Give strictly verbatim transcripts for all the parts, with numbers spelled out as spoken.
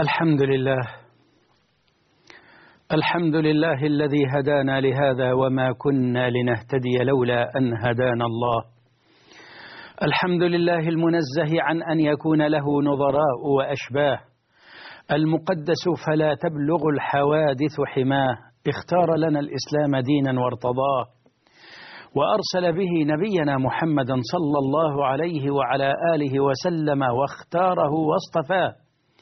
الحمد لله الحمد لله الذي هدانا لهذا وما كنا لنهتدي لولا أن هدانا الله. الحمد لله المنزه عن أن يكون له نظراء وأشباه، المقدس فلا تبلغ الحوادث حماه، اختار لنا الإسلام دينا وارتضاه، وأرسل به نبينا محمدا صلى الله عليه وعلى آله وسلم واختاره واصطفاه،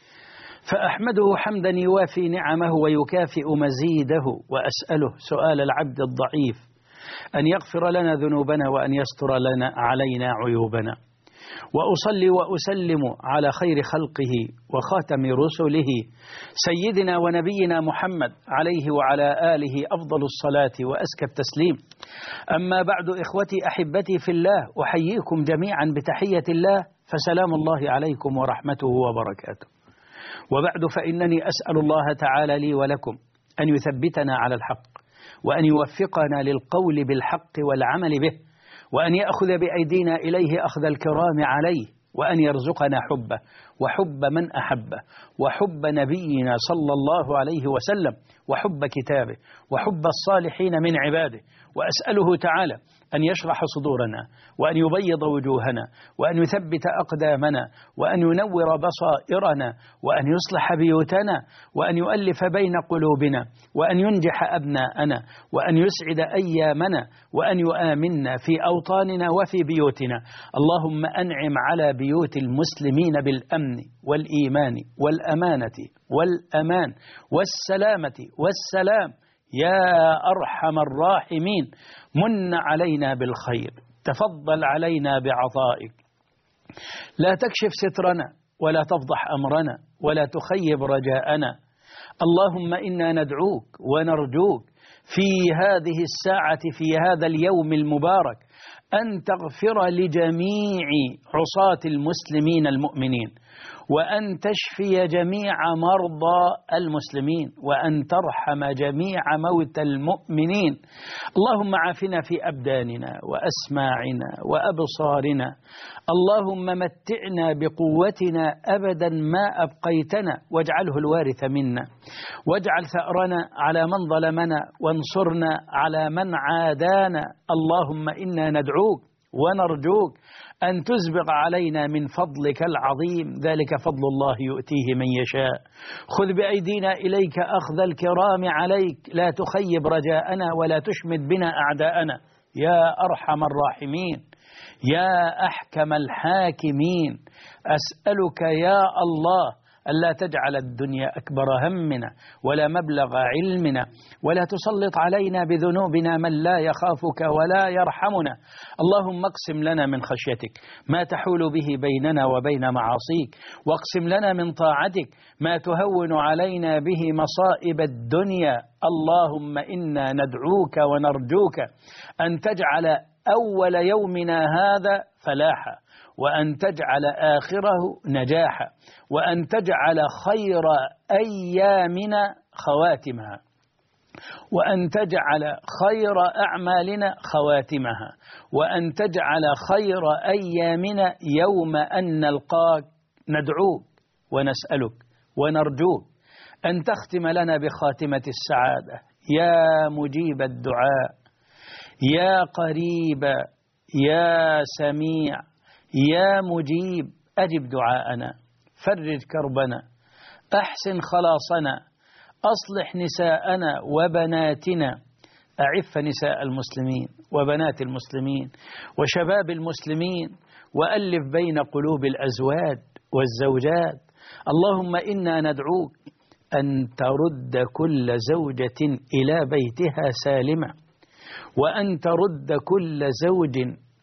فأحمده حمدا يوافي نعمه ويكافئ مزيده، وأسأله سؤال العبد الضعيف أن يغفر لنا ذنوبنا وأن يستر لنا علينا عيوبنا، وأصلي وأسلم على خير خلقه وخاتم رسله سيدنا ونبينا محمد عليه وعلى آله أفضل الصلاة وأزكى التسليم. أما بعد إخوتي أحبتي في الله، أحييكم جميعا بتحية الله، فسلام الله عليكم ورحمته وبركاته. وبعد فإنني أسأل الله تعالى لي ولكم أن يثبتنا على الحق، وأن يوفقنا للقول بالحق والعمل به، وأن يأخذ بأيدينا إليه أخذ الكرام عليه، وأن يرزقنا حبه وحب من أحبه وحب نبينا صلى الله عليه وسلم وحب كتابه وحب الصالحين من عباده. وأسأله تعالى أن يشرح صدورنا، وأن يبيض وجوهنا، وأن يثبت أقدامنا، وأن ينور بصائرنا، وأن يصلح بيوتنا، وأن يؤلف بين قلوبنا، وأن ينجح أبناءنا، وأن يسعد أيامنا، وأن يؤمننا في أوطاننا وفي بيوتنا. اللهم أنعم على بيوت المسلمين بالأمن والإيمان والأمانة والأمان والسلامة والسلام يا أرحم الراحمين. من علينا بالخير، تفضل علينا بعطائك، لا تكشف سترنا ولا تفضح أمرنا ولا تخيب رجاءنا. اللهم إنا ندعوك ونرجوك في هذه الساعة في هذا اليوم المبارك أن تغفر لجميع عصاة المسلمين المؤمنين، وأن تشفي جميع مرضى المسلمين، وأن ترحم جميع موتى المؤمنين. اللهم عافنا في أبداننا وأسماعنا وأبصارنا، اللهم متعنا بقوتنا أبدا ما أبقيتنا، واجعله الوارث منا، واجعل ثأرنا على من ظلمنا، وانصرنا على من عادانا. اللهم إنا ندعوك ونرجوك أن تسبغ علينا من فضلك العظيم، ذلك فضل الله يؤتيه من يشاء. خذ بأيدينا إليك أخذ الكرام عليك، لا تخيب رجاءنا ولا تشمت بنا أعداءنا يا أرحم الراحمين يا أحكم الحاكمين. أسألك يا الله ألا تجعل الدنيا أكبر همنا ولا مبلغ علمنا، ولا تسلط علينا بذنوبنا من لا يخافك ولا يرحمنا. اللهم اقسم لنا من خشيتك ما تحول به بيننا وبين معاصيك، واقسم لنا من طاعتك ما تهون علينا به مصائب الدنيا. اللهم إنا ندعوك ونرجوك أن تجعل أول يومنا هذا فلاحا، وأن تجعل آخره نجاحا، وأن تجعل خير أيامنا خواتمها، وأن تجعل خير أعمالنا خواتمها، وأن تجعل خير أيامنا يوم أن نلقاك. ندعوك ونسألك ونرجوك أن تختم لنا بخاتمة السعادة يا مجيب الدعاء، يا قريب، يا سميع، يا مجيب. أجب دعاءنا، فرج كربنا، أحسن خلاصنا، أصلح نساءنا وبناتنا، أعف نساء المسلمين وبنات المسلمين وشباب المسلمين، وألف بين قلوب الأزواج والزوجات. اللهم إنا ندعوك أن ترد كل زوجة إلى بيتها سالمة، وأن ترد كل زوج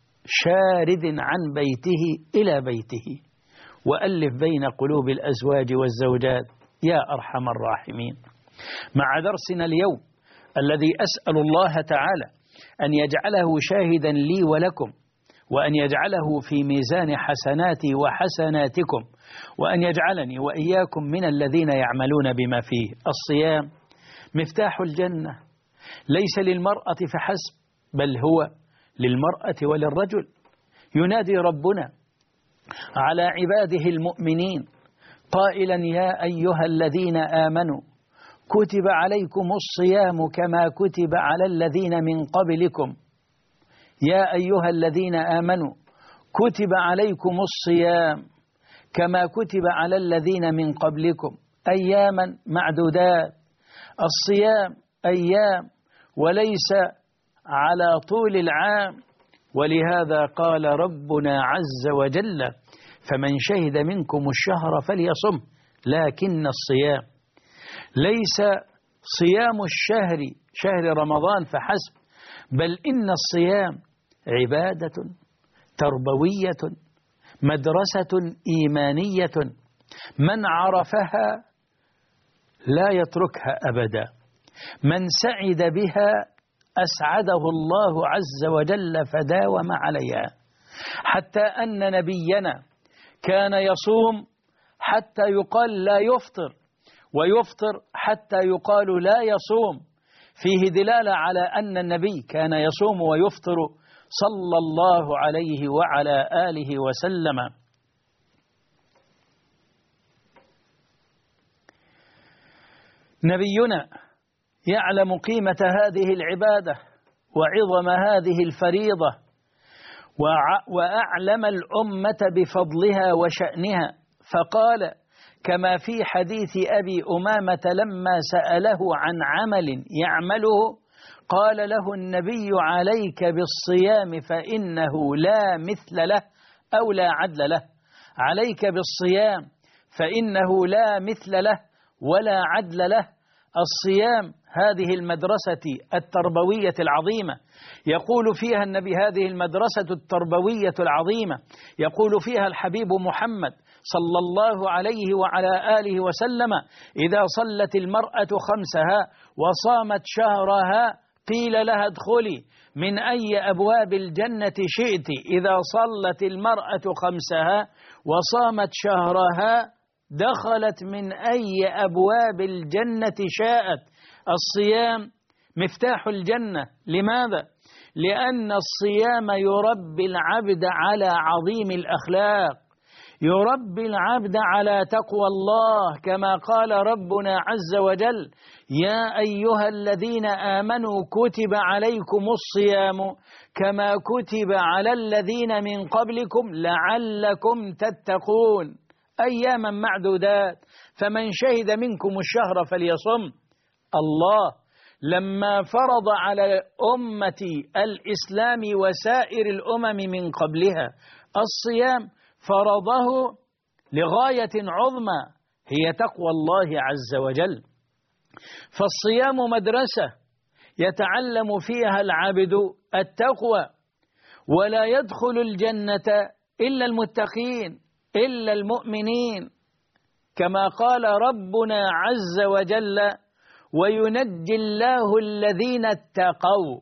شارد عن بيته إلى بيته، وألف بين قلوب الأزواج والزوجات يا أرحم الراحمين. مع درسنا اليوم الذي أسأل الله تعالى أن يجعله شاهدا لي ولكم، وأن يجعله في ميزان حسناتي وحسناتكم، وأن يجعلني وإياكم من الذين يعملون بما فيه. الصيام مفتاح الجنة، ليس للمرأة فحسب، بل هو للمرأة وللرجل. ينادي ربنا على عباده المؤمنين قائلا يا أيها الذين آمنوا كتب عليكم الصيام كما كتب على الذين من قبلكم يا أيها الذين آمنوا كتب عليكم الصيام كما كتب على الذين من قبلكم أياما معدودات. الصيام أيام وليس على طول العام، ولهذا قال ربنا عز وجل فمن شهد منكم الشهر فليصم، لكن الصيام ليس صيام الشهر شهر رمضان فحسب، بل إن الصيام عبادة تربوية مدرسة إيمانية من عرفها لا يتركها أبدا، من سعد بها أسعده الله عز وجل فداوم عليها، حتى أن نبينا كان يصوم حتى يقال لا يفطر، ويفطر حتى يقال لا يصوم، فيه دلالة على أن النبي كان يصوم ويفطر صلى الله عليه وعلى آله وسلم. نبينا يعلم قيمة هذه العبادة وعظم هذه الفريضة، وأعلم الأمة بفضلها وشأنها، فقال كما في حديث أبي أمامة لما سأله عن عمل يعمله قال له النبي عليك بالصيام فإنه لا مثل له أو لا عدل له، عليك بالصيام فإنه لا مثل له ولا عدل له. الصيام هذه المدرسة التربوية العظيمة يقول فيها النبي، هذه المدرسة التربوية العظيمة يقول فيها الحبيب محمد صلى الله عليه وعلى آله وسلم إذا صلت المرأة خمسها وصامت شهرها قيل لها ادخلي من أي أبواب الجنة شئت. إذا صلت المرأة خمسها وصامت شهرها دخلت من أي أبواب الجنة شاءت. الصيام مفتاح الجنة. لماذا؟ لأن الصيام يربي العبد على عظيم الأخلاق، يربي العبد على تقوى الله، كما قال ربنا عز وجل يا أيها الذين آمنوا كتب عليكم الصيام كما كتب على الذين من قبلكم لعلكم تتقون أياما معدودات، فمن شهد منكم الشهر فليصم. الله لما فرض على أمة الإسلام وسائر الأمم من قبلها الصيام فرضه لغاية عظمى هي تقوى الله عز وجل. فالصيام مدرسة يتعلم فيها العبد التقوى، ولا يدخل الجنة إلا المتقين إلا المؤمنين، كما قال ربنا عز وجل وينجي الله الذين اتقوا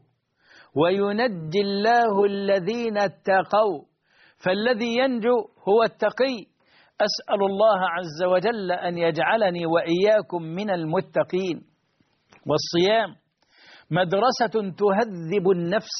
وينجي الله الذين اتقوا. فالذي ينجو هو التقي. أسأل الله عز وجل أن يجعلني وإياكم من المتقين. والصيام مدرسة تهذب النفس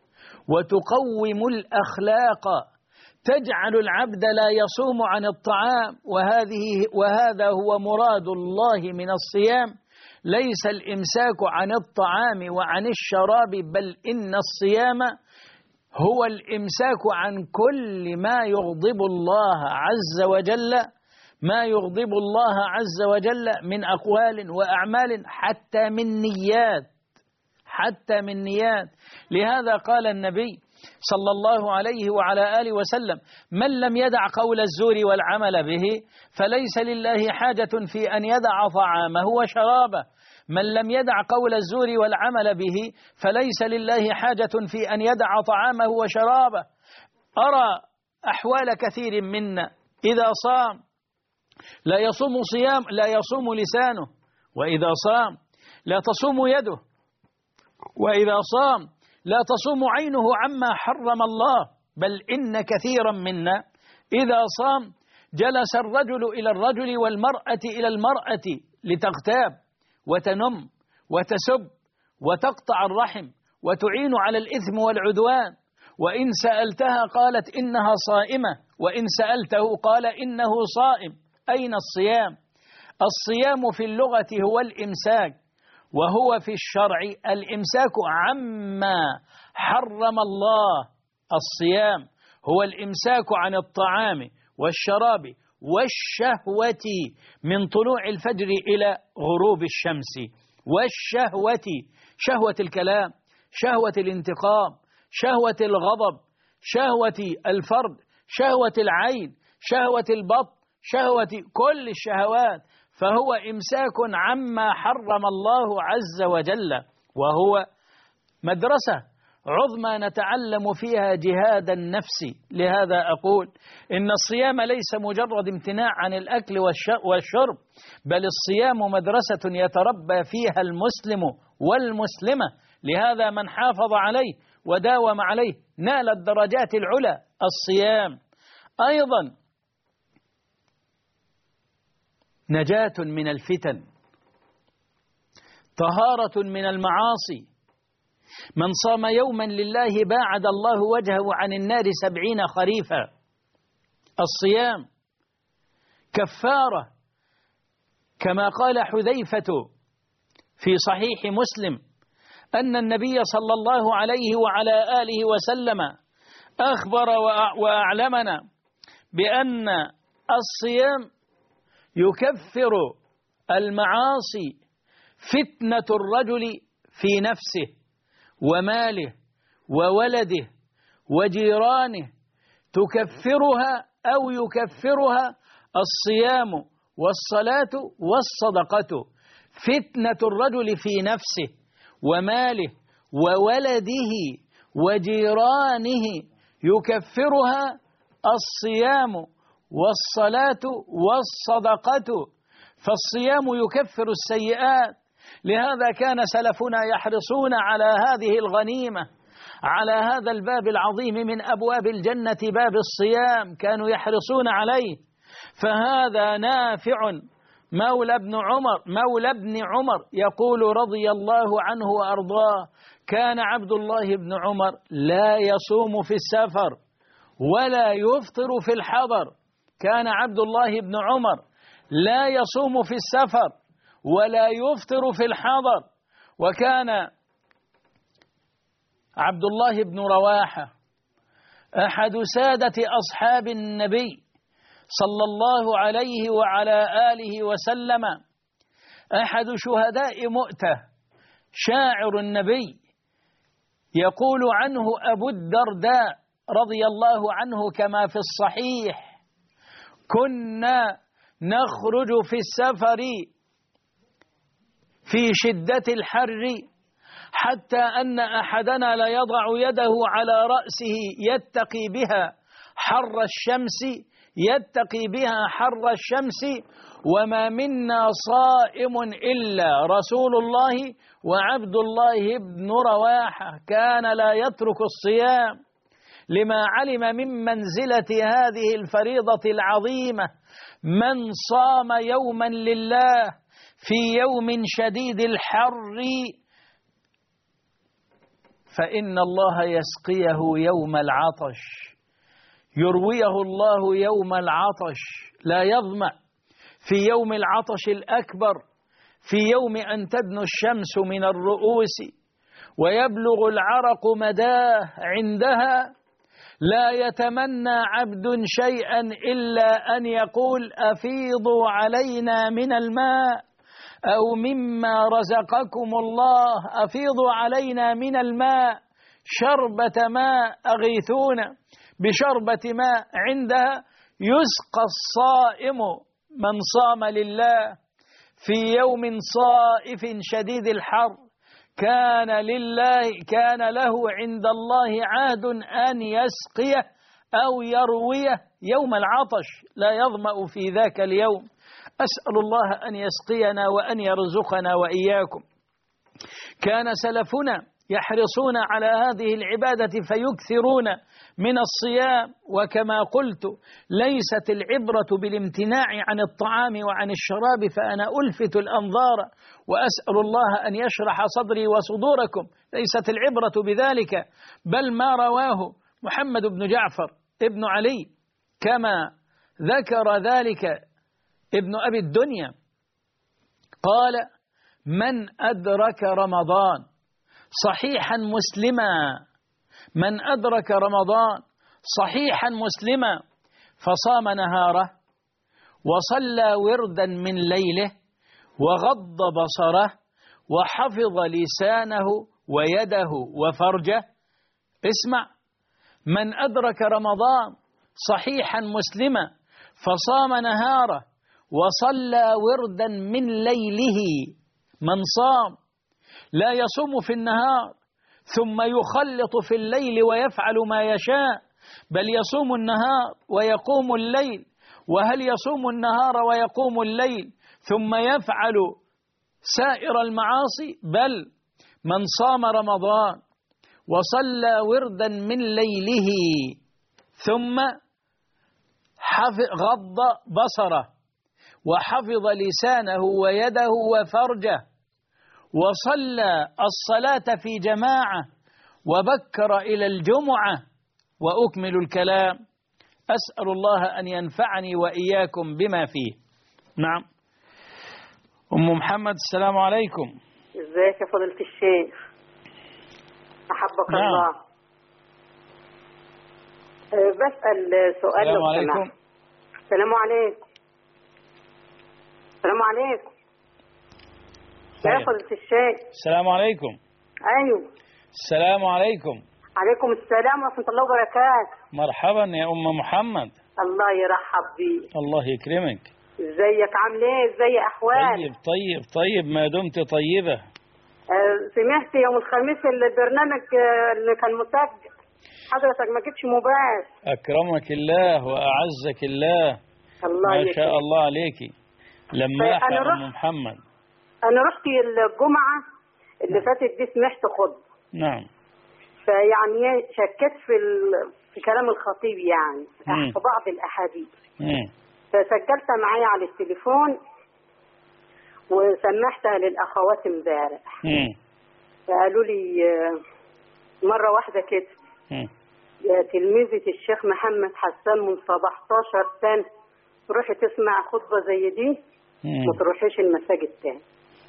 وتقوم الأخلاق، تجعل العبد لا يصوم عن الطعام، وهذه وهذا هو مراد الله من الصيام، ليس الإمساك عن الطعام وعن الشراب، بل إن الصيام هو الإمساك عن كل ما يغضب الله عز وجل، ما يغضب الله عز وجل من أقوال وأعمال، حتى من نيات، حتى من نيات. لهذا قال النبي صلى الله عليه وعلى آله وسلم من لم يدع قول الزور والعمل به فليس لله حاجة في أن يدع طعامه وشرابه. من لم يدع قول الزور والعمل به فليس لله حاجة في أن يدع طعامه وشرابه. أرى أحوال كثير منا إذا صام لا يصوم صيام لا يصوم لسانه، وإذا صام لا تصوم يده، وإذا صام لا تصوم عينه عما حرم الله. بل إن كثيرا منا إذا صام جلس الرجل إلى الرجل والمرأة إلى المرأة لتغتاب وتنم وتسب وتقطع الرحم وتعين على الإثم والعدوان. وإن سألتها قالت إنها صائمة، وإن سألته قال إنه صائم. أين الصيام؟ الصيام في اللغة هو الإمساك، وهو في الشرع الإمساك عما حرم الله. الصيام هو الإمساك عن الطعام والشراب والشهوة من طلوع الفجر إلى غروب الشمس. والشهوة، شهوة الكلام، شهوة الانتقام، شهوة الغضب، شهوة الفرد، شهوة العين، شهوة البطن، شهوة كل الشهوات، فهو إمساك عما حرم الله عز وجل، وهو مدرسة عظمى نتعلم فيها جهاد النفس. لهذا أقول إن الصيام ليس مجرد امتناع عن الأكل والشرب، بل الصيام مدرسة يتربى فيها المسلم والمسلمة. لهذا من حافظ عليه وداوم عليه نال الدرجات العلى. الصيام أيضا نجاة من الفتن، طهارة من المعاصي. من صام يوما لله باعد الله وجهه عن النار سبعين خريفا. الصيام كفارة، كما قال حذيفة في صحيح مسلم أن النبي صلى الله عليه وعلى آله وسلم أخبر وأعلمنا بأن الصيام يكفر المعاصي، فتنة الرجل في نفسه وماله وولده وجيرانه تكفرها أو يكفرها الصيام والصلاة والصدقة. فتنة الرجل في نفسه وماله وولده وجيرانه يكفرها الصيام والصلاة والصدقة، فالصيام يكفر السيئات. لهذا كان سلفنا يحرصون على هذه الغنيمة، على هذا الباب العظيم من أبواب الجنة، باب الصيام، كانوا يحرصون عليه. فهذا نافع مولى ابن عمر مولى ابن عمر يقول رضي الله عنه وأرضاه: كان عبد الله بن عمر لا يصوم في السفر ولا يفطر في الحضر. كان عبد الله بن عمر لا يصوم في السفر ولا يفطر في الحضر. وكان عبد الله بن رواحة أحد سادة أصحاب النبي صلى الله عليه وعلى آله وسلم، أحد شهداء مؤتة، شاعر النبي. يقول عنه أبو الدرداء رضي الله عنه كما في الصحيح: كنا نخرج في السفر في شدة الحر حتى أن أحدنا ليضع يده على رأسه يتقي بها حر الشمس يتقي بها حر الشمس وما منا صائم إلا رسول الله وعبد الله بن رواحة كان لا يترك الصيام، لما علم من منزلة هذه الفريضة العظيمة. من صام يوما لله في يوم شديد الحر فإن الله يسقيه يوم العطش، يرويه الله يوم العطش، لا يظمأ في يوم العطش الأكبر، في يوم أن تدنو الشمس من الرؤوس ويبلغ العرق مداه عندها. لا يتمنى عبد شيئا إلا أن يقول: أفيضوا علينا من الماء أو مما رزقكم الله، أفيضوا علينا من الماء، شربة ماء، أغيثونا بشربة ماء. عندها يسقى الصائم من صام لله في يوم صائف شديد الحر، كان لله كان له عند الله عهد أن يسقيه أو يرويه يوم العطش، لا يظمأ في ذاك اليوم. أسأل الله أن يسقينا وأن يرزقنا وإياكم. كان سلفنا يحرصون على هذه العبادة فيكثرون من الصيام. وكما قلت ليست العبرة بالامتناع عن الطعام وعن الشراب، فأنا ألفت الأنظار وأسأل الله أن يشرح صدري وصدوركم. ليست العبرة بذلك، بل ما رواه محمد بن جعفر ابن علي كما ذكر ذلك ابن أبي الدنيا قال: من أدرك رمضان صحيحا مسلما من أدرك رمضان صحيحا مسلما فصام نهاره وصلى وردا من ليله وغض بصره وحفظ لسانه ويده وفرجه. اسمع: من أدرك رمضان صحيحا مسلما فصام نهاره وصلى وردا من ليله. من صام لا يصوم في النهار ثم يخلط في الليل ويفعل ما يشاء، بل يصوم النهار ويقوم الليل، وهل يصوم النهار ويقوم الليل ثم يفعل سائر المعاصي؟ بل من صام رمضان وصلى وردا من ليله ثم غض بصره وحفظ لسانه ويده وفرجه وصلى الصلاة في جماعة وبكر إلى الجمعة. وأكمل الكلام. أسأل الله أن ينفعني وإياكم بما فيه. نعم. أم محمد، السلام عليكم. ازيك يا فضيلة الشيخ؟ أحبك نعم. الله. أه بسأل سؤال. السلام عليكم. السلام عليكم. السلام عليكم. يا فضيلة الشيخ. السلام عليكم. أيوه. السلام عليكم. عليكم السلام ورحمة الله وبركاته. مرحبا يا أم محمد. الله يرحب بيك. الله يكرمك. ازيك؟ عامل ايه؟ ازي احوالك؟ طيب طيب طيب ما دمت طيبة. أه سمعت يوم الخميس البرنامج اللي كان مسجل، حضرتك ما جبتش مباشر. أكرمك الله وأعزك الله. الله ما شاء الله عليكي. لما أنا يا رحت أم محمد. أنا رحت الجمعة اللي فاتت دي، سمعت خطبة. نعم. فيعني شكيت في ال... في كلام الخطيب، يعني مم. في بعض الأحاديث. مم. فسجلتها معايا على التليفون وسمحتها للأخوات امبارح. مم. فقالوا لي آه، مرة واحدة كده: مم. يا تلميذة الشيخ محمد حسان من سبعتاشر سنة تروحي تسمع خطبة زي دي، مم. ما تروحيش المساجد تاني.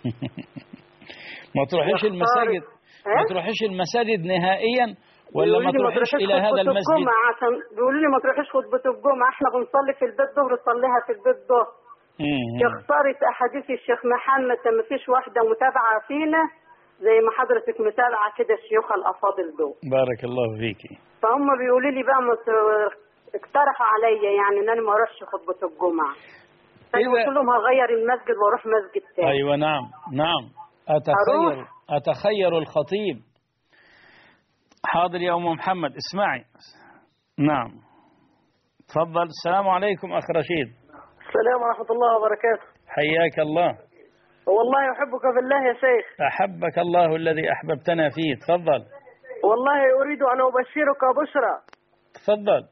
ما تروحيش المساجد ما تروحيش المساجد نهائيا، ولا ما تروحيش إلى هذا المسجد؟ الجمعة عشان بيقولوا لي ما تروحيش خطبة الجمعة، احنا بنصلي في البيت ظهر، تصليها في البيت ظهر. يا خسارة أحاديث الشيخ محمد، ما فيش واحدة متابعة فينا زي ما حضرتك متابعة كده الشيوخ الأفاضل دول. بارك الله فيكي. فهم بيقولوا لي بقى مت... اقترحوا عليا يعني ان انا ما اروحش خطبة الجمعة. فانا قلت لهم هغير المسجد واروح مسجد تاني. ايوه نعم نعم. اتخير أروح. اتخير الخطيب. حاضر يا ام محمد، اسمعي. نعم تفضل. السلام عليكم اخ رشيد. السلام ورحمة الله وبركاته. حياك الله. والله أحبك في الله يا شيخ. أحبك الله الذي أحببتنا فيه. تفضل. والله أريد أن أبشرك بشرى. تفضل.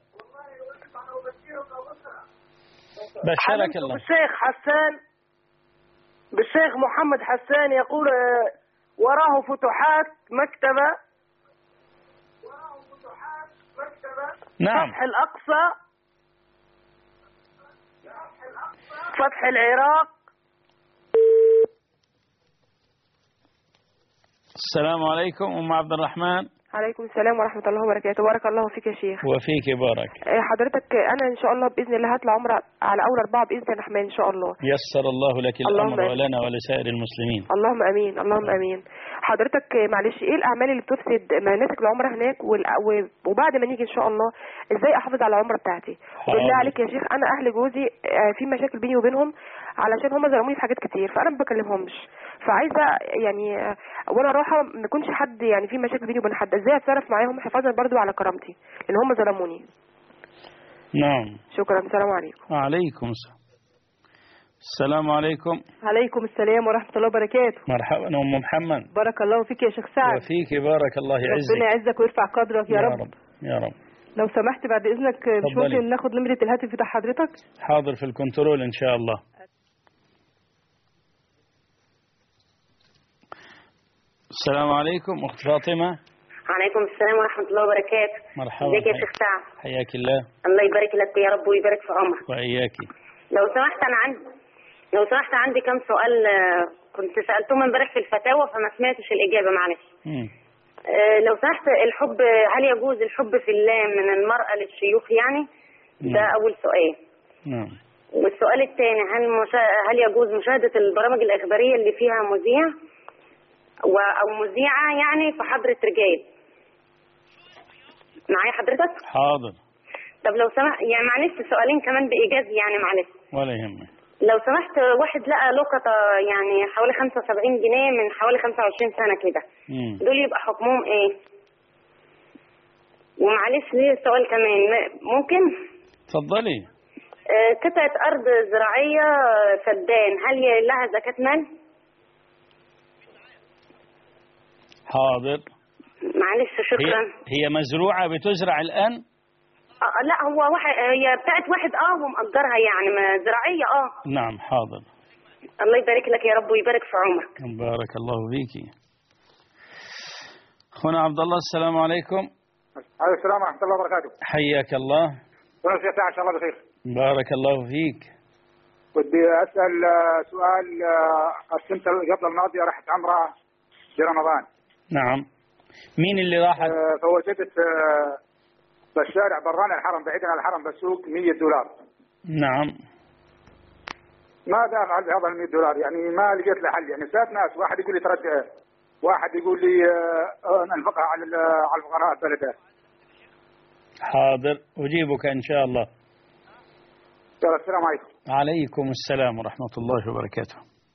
بشرك الله. بالشيخ حسان، بالشيخ محمد حسان، يقول وراه فتوحات مكتبة، نعم، فتح الأقصى، فتح العراق. السلام عليكم أم عبد الرحمن. عليكم السلام ورحمة الله وبركاته. بارك الله فيك يا شيخ. وفيك بارك. حضرتك أنا إن شاء الله بإذن الله هطلع عمرة على أول أربعة بإذن الرحمن إن شاء الله. يسر الله لك الأمر ولنا ولسائر المسلمين. اللهم أمين اللهم أمين. حضرتك معلش إيه الأعمال اللي بتفسد مناسك العمرة هناك، وبعد ما نيجي إن شاء الله إزاي أحافظ على العمرة بتاعتي؟ بالله عليك يا شيخ، أنا أهل جوزي في مشاكل بيني وبينهم علشان هم ظلموني في حاجات كتير، فأنا ما بكلمهمش، فعايزة يعني وأنا رايحة ما يكونش حد يعني في مشاكل بيني وبين حد، إزاي أتصرف معاهم حفاظا برضو على كرامتي لأن هم ظلموني. نعم. شكرا. السلام عليكم. وعليكم السلام. السلام عليكم. عليكم السلام ورحمة الله وبركاته. مرحبا أم محمد. بارك الله فيك يا شيخ سعد. وفيك بارك الله يعزك. ربنا يعزك ويرفع قدرك يا, يا رب. رب يا رب. لو سمحت بعد إذنك مش ممكن ناخد نمرة الهاتف بتاع حضرتك؟ حاضر في الكنترول إن شاء الله. السلام عليكم أخت فاطمة. عليكم السلام ورحمة الله وبركاته. مرحبا. ازيك يا شيخ سعد؟ حياك الله. الله يبارك لك يا رب ويبارك في عمرك. وإياك. لو سمحت أنا عندي لو سمحت عندي كم سؤال كنت سألتهم امبارح في الفتاوى فما سمعتش الإجابة معلش. أه لو سمحت الحب، هل يجوز الحب في الله من المرأة للشيوخ يعني؟ مم. ده أول سؤال. نعم. والسؤال الثاني، هل مشا... هل يجوز مشاهدة البرامج الإخبارية اللي فيها مذيع و... أو مذيعة يعني في حضرة رجال؟ معايا حضرتك؟ حاضر. طب لو سمحت يعني معلش سؤالين كمان بإيجاز يعني معلش. ولا يهمك. لو سمحت، واحد لقى لقطة يعني حوالي خمسة وسبعين جنيه من حوالي خمسة وعشرين سنة كده، دول يبقى حكمهم ايه؟ ومعلش ليه سؤال كمان ممكن؟ اتفضلي. آه قطعة أرض زراعية فدان، هل لها زكاة مال؟ حاضر. معلش شكرا. هي, هي مزروعة بتزرع الآن؟ آه لا هو واحد، هي بتاعت واحد اه ومأجرها يعني زراعية اه. نعم حاضر. الله يبارك لك يا رب ويبارك في عمرك. بارك الله فيكي. أخونا عبد الله السلام عليكم. عليكم السلام ورحمة الله وبركاته. حياك الله. ونسي ساعة إن شاء الله بخير. بارك الله فيك. بدي أسأل سؤال. السنة قبل الماضية رحت عمرة في رمضان. نعم. مين اللي راحت؟ فوجدت بالشارع بران الحرم بعيدا عن الحرم بالسوق مية دولار. نعم. ماذا أفعل بهذا المية دولار؟ يعني ما لقيت له حل. يعني سات ناس، واحد يقول لي ترجع، واحد يقول لي انفقها على على الفقراء البلد. حاضر أجيبك إن شاء الله. السلام عليكم. عليكم السلام ورحمة الله وبركاته.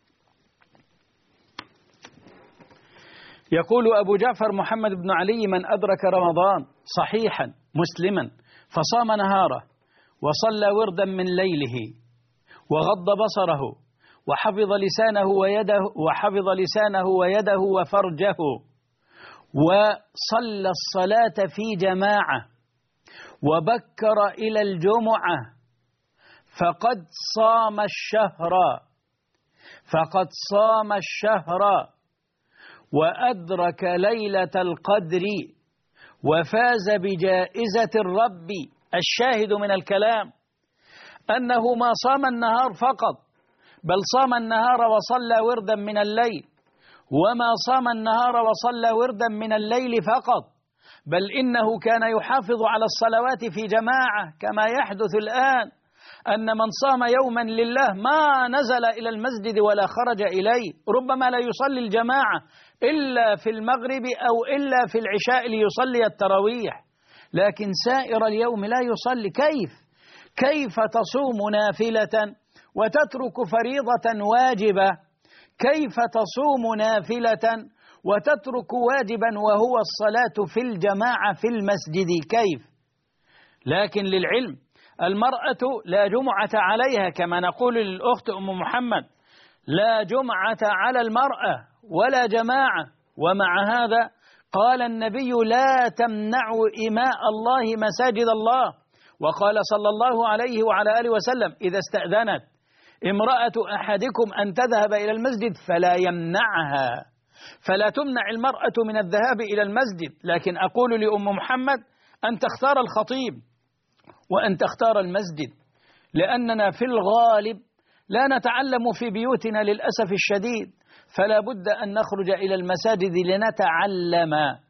يقول أبو جعفر محمد بن علي: من أدرك رمضان صحيحا مسلما فصام نهاره وصلى وردا من ليله وغض بصره وحفظ لسانه ويده وحفظ لسانه ويده وفرجه وصلى الصلاة في جماعة وبكر إلى الجمعة فقد صام الشهر فقد صام الشهر وأدرك ليلة القدر وفاز بجائزة الرب. الشاهد من الكلام أنه ما صام النهار فقط، بل صام النهار وصلى وردا من الليل، وما صام النهار وصلى وردا من الليل فقط، بل إنه كان يحافظ على الصلوات في جماعة كما يحدث الآن، أن من صام يوما لله ما نزل إلى المسجد ولا خرج إليه، ربما لا يصلي الجماعة إلا في المغرب أو إلا في العشاء ليصلي التراويح، لكن سائر اليوم لا يصلي. كيف؟ كيف تصوم نافلة وتترك فريضة واجبة؟ كيف تصوم نافلة وتترك واجبا وهو الصلاة في الجماعة في المسجد؟ كيف؟ لكن للعلم المرأة لا جمعة عليها، كما نقول للأخت أم محمد: لا جمعة على المرأة ولا جماعة. ومع هذا قال النبي: لا تمنعوا إماء الله مساجد الله. وقال صلى الله عليه وعلى آله وسلم: إذا استأذنت امرأة أحدكم أن تذهب إلى المسجد فلا يمنعها. فلا تمنع المرأة من الذهاب إلى المسجد، لكن أقول لأم محمد أن تختار الخطيب وأن تختار المسجد، لأننا في الغالب لا نتعلم في بيوتنا للأسف الشديد، فلا بد أن نخرج إلى المساجد لنتعلم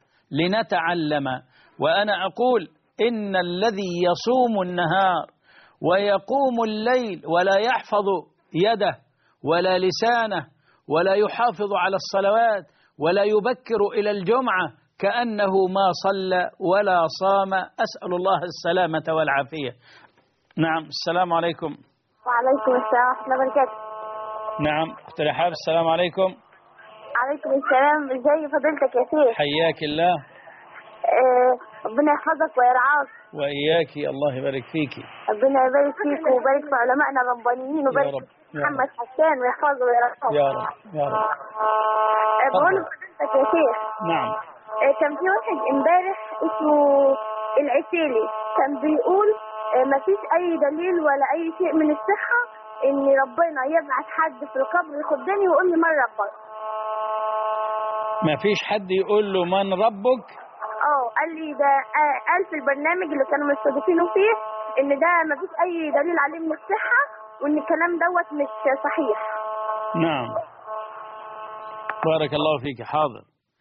لنتعلم وأنا أقول إن الذي يصوم النهار ويقوم الليل ولا يحفظ يده ولا لسانه ولا يحافظ على الصلوات ولا يبكر إلى الجمعة كأنه ما صلى ولا صام. أسأل الله السلامة والعافية. نعم. السلام عليكم. وعليكم السلام ورحمة الله وبركاته. نعم أخت رحاب. السلام عليكم. عليكم السلام. ازي فضيلتك يا شيخ؟ حياك الله. آه ربنا يحفظك ويرعاك. وإياكي. الله يبارك فيكي. ربنا يبارك فيك ويبارك في علمائنا الربانيين ويبارك في محمد حسان ويحفظه ويرعاه. يا رب يا رب. آه بقول لفضيلتك يا شيخ. نعم. آه كان في واحد امبارح اسمه العسيلي كان بيقول آه مفيش أي دليل ولا أي شيء من الصحة إن ربنا يبعث حد في القبر يخدني ويقول لي من ربك. ما فيش حد يقول له من ربك؟ اه قال لي ده قال في البرنامج اللي كانوا مستضيفينه فيه ان ده ما فيش اي دليل عليه من الصحه وان الكلام دوت مش صحيح. نعم، بارك الله فيك. حاضر.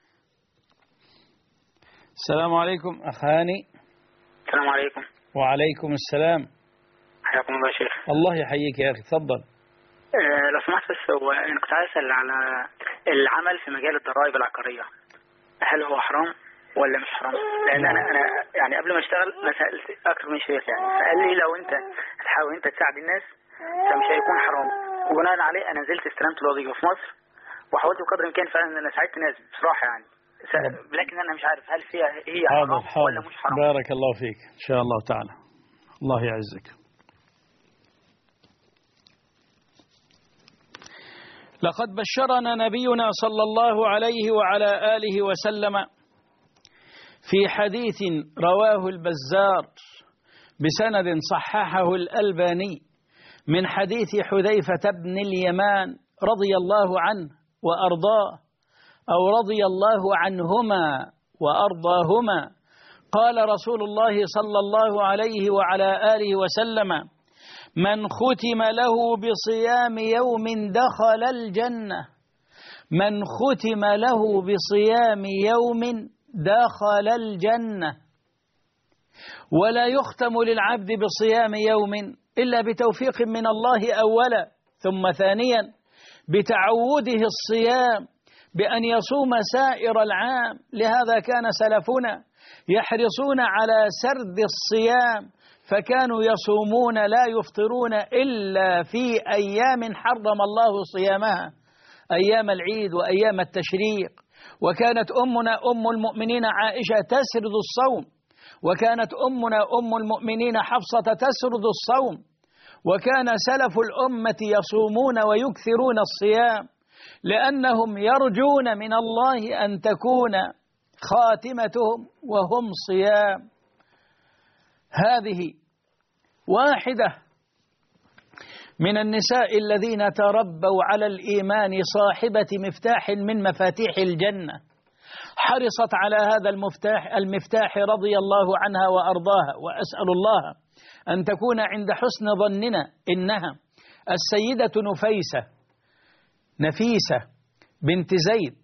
السلام عليكم أخ هاني. السلام عليكم. وعليكم السلام. حياكم الله يا شيخ. الله يحييك يا أخي، تفضل. أه لو سمحت، بس هو أنا كنت عايز أسأل على العمل في مجال الضرائب العقارية، هل هو حرام ولا مش حرام؟ لأن أنا أنا يعني قبل ما أشتغل ما سألت أكثر من شيخ يعني، فقال لي لو أنت هتحاول أنت تساعد الناس فمش هيكون حرام، وبناء عليه أنا نزلت استلمت الوظيفة في مصر وحاولت بقدر الإمكان فعلا أن أنا ساعدت ناس بصراحة يعني، لكن أنا مش عارف هل فيها هي حرام حاضر. ولا مش حرام. بارك الله فيك إن شاء الله تعالى، الله يعزك. لقد بشرنا نبينا صلى الله عليه وعلى آله وسلم في حديث رواه البزار بسند صححه الألباني من حديث حذيفة بن اليمان رضي الله عنه وأرضاه، أو رضي الله عنهما وأرضاهما، قال رسول الله صلى الله عليه وعلى آله وسلم: من ختم له بصيام يوم دخل الجنة، من ختم له بصيام يوم دخل الجنة. ولا يختم للعبد بصيام يوم إلا بتوفيق من الله أولا، ثم ثانيا بتعوده الصيام بأن يصوم سائر العام. لهذا كان سلفنا يحرصون على سرد الصيام، فكانوا يصومون لا يفطرون إلا في أيام حرم الله صيامها، أيام العيد وأيام التشريق. وكانت أمنا أم المؤمنين عائشة تسرد الصوم، وكانت أمنا أم المؤمنين حفصة تسرد الصوم، وكان سلف الأمة يصومون ويكثرون الصيام لأنهم يرجون من الله أن تكون خاتمتهم وهم صيام. هذه واحدة من النساء الذين تربوا على الإيمان، صاحبة مفتاح من مفاتيح الجنة، حرصت على هذا المفتاح المفتاح رضي الله عنها وأرضاها. وأسأل الله أن تكون عند حسن ظننا إنها السيدة نفيسة نفيسة بنت زيد،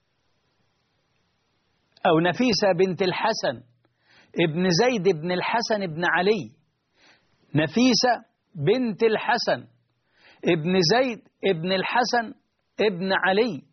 أو نفيسة بنت الحسن ابن زيد بن الحسن بن علي، نفيسة بنت الحسن ابن زيد ابن الحسن ابن علي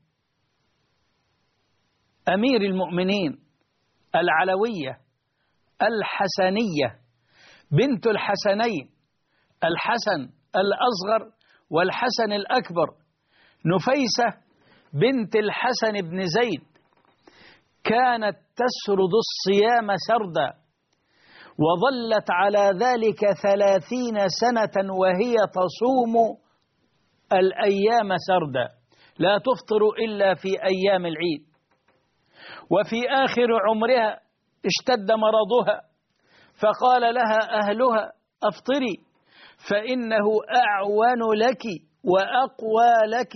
أمير المؤمنين العلوية الحسنية، بنت الحسنين الحسن الأصغر والحسن الأكبر، نفيسة بنت الحسن بن زيد، كانت تسرد الصيام سردا، وظلت على ذلك ثلاثين سنة وهي تصوم الأيام سردا، لا تفطر إلا في أيام العيد. وفي آخر عمرها اشتد مرضها، فقال لها أهلها: أفطري فإنه أعون لك وأقوى لك.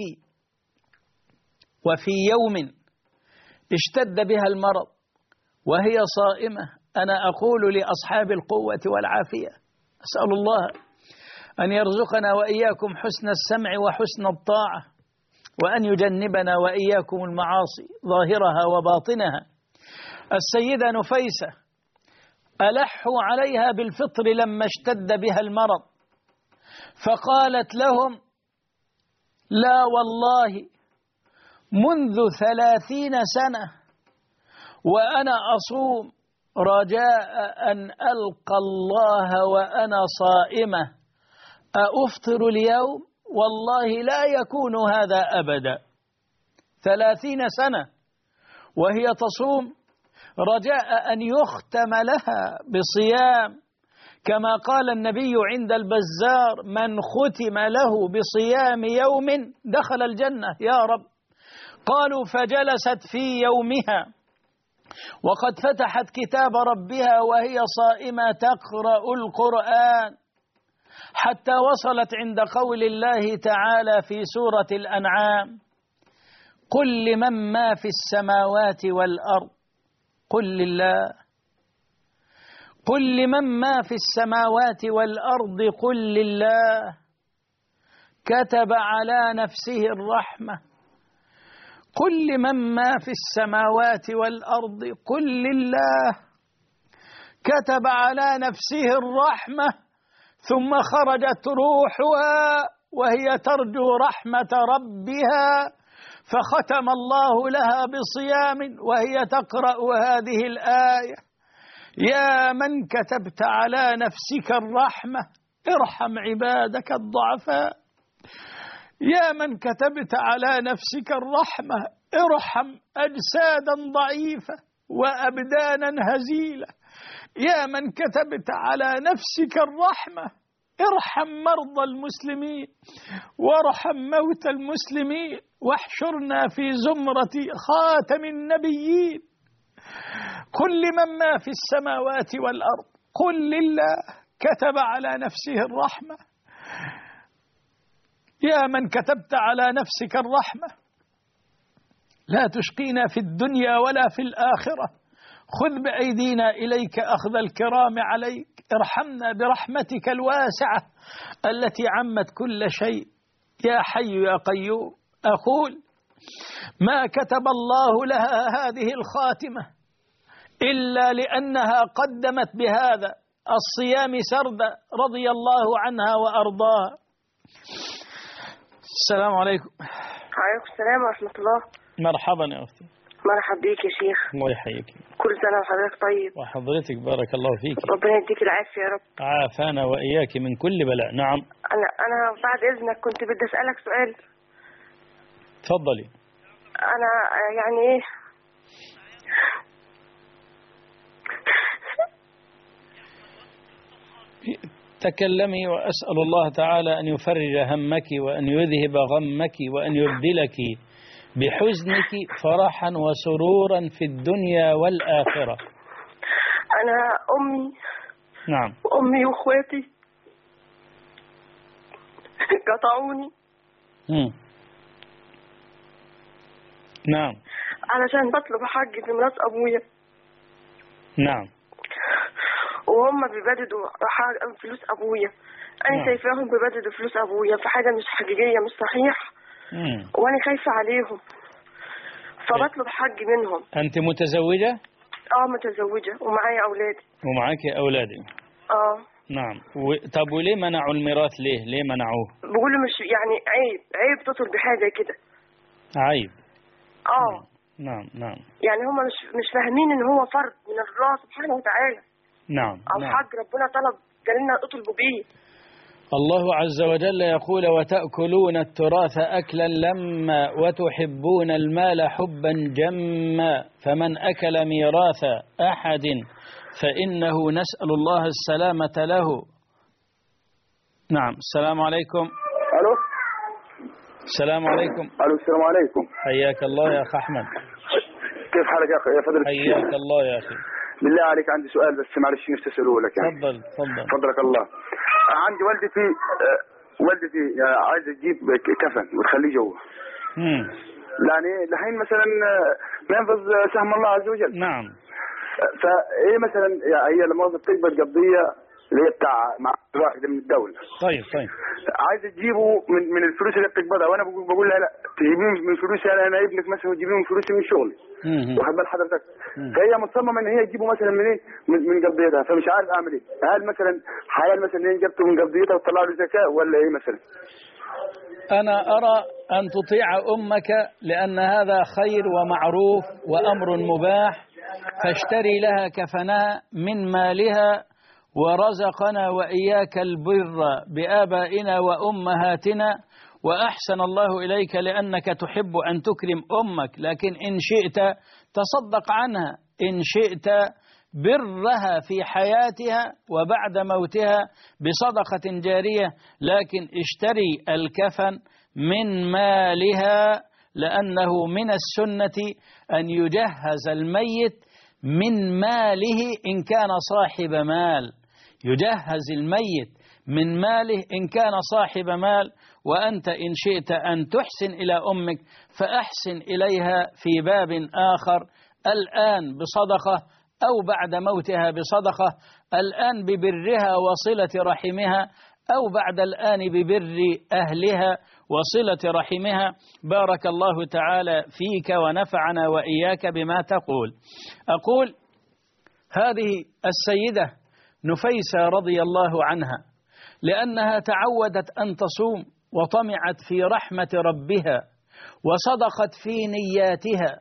وفي يوم اشتد بها المرض وهي صائمة، أنا أقول لأصحاب القوة والعافية: أسأل الله أن يرزقنا وإياكم حسن السمع وحسن الطاعة، وأن يجنبنا وإياكم المعاصي ظاهرها وباطنها. السيدة نفيسة ألحوا عليها بالفطر لما اشتد بها المرض، فقالت لهم: لا والله منذ ثلاثين سنة وأنا أصوم رجاء أن ألقى الله وأنا صائمة، أفطر اليوم؟ والله لا يكون هذا أبدا. ثلاثين سنة وهي تصوم رجاء أن يختم لها بصيام، كما قال النبي عند البزار: من ختم له بصيام يوم دخل الجنة. يا رب. قالوا: فجلست في يومها وقد فتحت كتاب ربها وهي صائمة تقرأ القرآن، حتى وصلت عند قول الله تعالى في سورة الأنعام: قل لمن ما في السماوات والأرض قل لله، قل لمن ما في السماوات والأرض قل لله. كتب على نفسه الرحمة. قل لمن ما في السماوات والأرض قل لله. كتب على نفسه الرحمة ثم خرجت روحها وهي ترجو رحمة ربها فختم الله لها بصيام وهي تقرأ هذه الآية: يا من كتبت على نفسك الرحمة ارحم عبادك الضعفاء. يا من كتبت على نفسك الرحمة ارحم أجسادا ضعيفة وأبدانا هزيلة. يا من كتبت على نفسك الرحمة ارحم مرضى المسلمين وارحم موتى المسلمين واحشرنا في زمرة خاتم النبيين. قل لمن ما في السماوات والأرض قل لله. كتب على نفسه الرحمة. يا من كتبت على نفسك الرحمة لا تشقينا في الدنيا ولا في الآخرة. خذ بأيدينا إليك أخذ الكرام عليك. ارحمنا برحمتك الواسعة التي عمت كل شيء. يا حي يا قيوم. أقول ما كتب الله لها هذه الخاتمة إلا لأنها قدمت بهذا الصيام سردا رضي الله عنها وأرضاها. السلام عليكم. وعليكم السلام ورحمة الله. مرحبا يا أختي. مرحبا بيك يا شيخ. الله يحييك. كل سنة وحضرتك طيب. وحضرتك بارك الله فيك. ربنا يديك العافية يا رب. عافانا وإياك من كل بلاء. نعم. أنا أنا بعد إذنك كنت بدي أسألك سؤال. تفضلي. أنا يعني إيه تكلمي وأسأل الله تعالى أن يفرج همك وأن يذهب غمك وأن يبدلك بحزنك فرحا وسرورا في الدنيا والآخرة. أنا أمي نعم أمي وأخواتي قطعوني. مم. نعم. علشان بطلب حج في ميراث أبويا. نعم. وهم بيبددوا فلوس أبويا. أنا نعم. شايفاهم بيبددوا فلوس أبويا في حاجة مش حقيقية مش صحيح. مم. وأنا خايفة عليهم فبطلب حج منهم. أنت متزوجة؟ آه متزوجة ومعايا أولادي. ومعاك أولادي. آه نعم. و... طب وليه منعوا الميراث؟ ليه ليه منعوه؟ بيقولوا مش يعني عيب عيب تطلب بحاجة كده. عيب. آه نعم نعم. يعني هم مش مش فاهمين إن هو فرض من الله سبحانه وتعالى. نعم. أو نعم. حج ربنا طلب قال لنا اطلبوا بيه. الله عز وجل يقول: وتأكلون التراث أكلا لما وتحبون المال حبا جما فمن أكل ميراث أحد فإنه نسأل الله السلامة له. نعم. السلام عليكم. ألو. السلام عليكم. ألو السلام عليكم. حياك الله يا أخ أحمد. كيف حالك يا أخي يا فضل الشيخ؟ حياك الله يا أخي. بالله عليك عندي سؤال بس معلش نفسي أسأله لك يعني. تفضل تفضل. فضلك الله. عندي والدتي آه والدتي آه عايزة تجيب كفن وتخليه جوا. امم يعني لحين مثلا منفذ سهم الله عز وجل. نعم. فايه مثلا هي لما بتقبل قضيه اللي هي بتاع مع واحده من الدوله. طيب طيب. عايزه تجيبه من من الفلوس اللي بتقبضها وانا بقول بقول لها لا تجيبيه من فلوسي انا انا ابنك مثلا وتجيبيه من فلوسي من شغلي. واخد بال حضرتك؟ فهي مصممه ان هي تجيبه مثلا من ايه؟ من, من قضيتها فمش عارف اعمل ايه؟ هل مثلا حلال مثلا ان هي جبته من قضيتها وتطلع له زكاه ولا ايه مثلا؟ أنا أرى أن تطيع أمك لأن هذا خير ومعروف وأمر مباح، فاشتري لها كفنها من مالها، ورزقنا وإياك البر بآبائنا وأمهاتنا، وأحسن الله إليك لأنك تحب أن تكرم أمك، لكن إن شئت تصدق عنها، إن شئت برها في حياتها وبعد موتها بصدقة جارية، لكن اشتري الكفن من مالها، لأنه من السنة أن يجهز الميت من ماله إن كان صاحب مال، يجهز الميت من ماله إن كان صاحب مال. وأنت إن شئت أن تحسن إلى أمك فأحسن إليها في باب آخر، الآن بصدقة أو بعد موتها بصدقة، الآن ببرها وصلة رحمها، أو بعد الآن ببر أهلها وصلة رحمها. بارك الله تعالى فيك ونفعنا وإياك بما تقول. أقول هذه السيدة نفيسة رضي الله عنها لأنها تعودت أن تصوم وطمعت في رحمة ربها وصدقت في نياتها،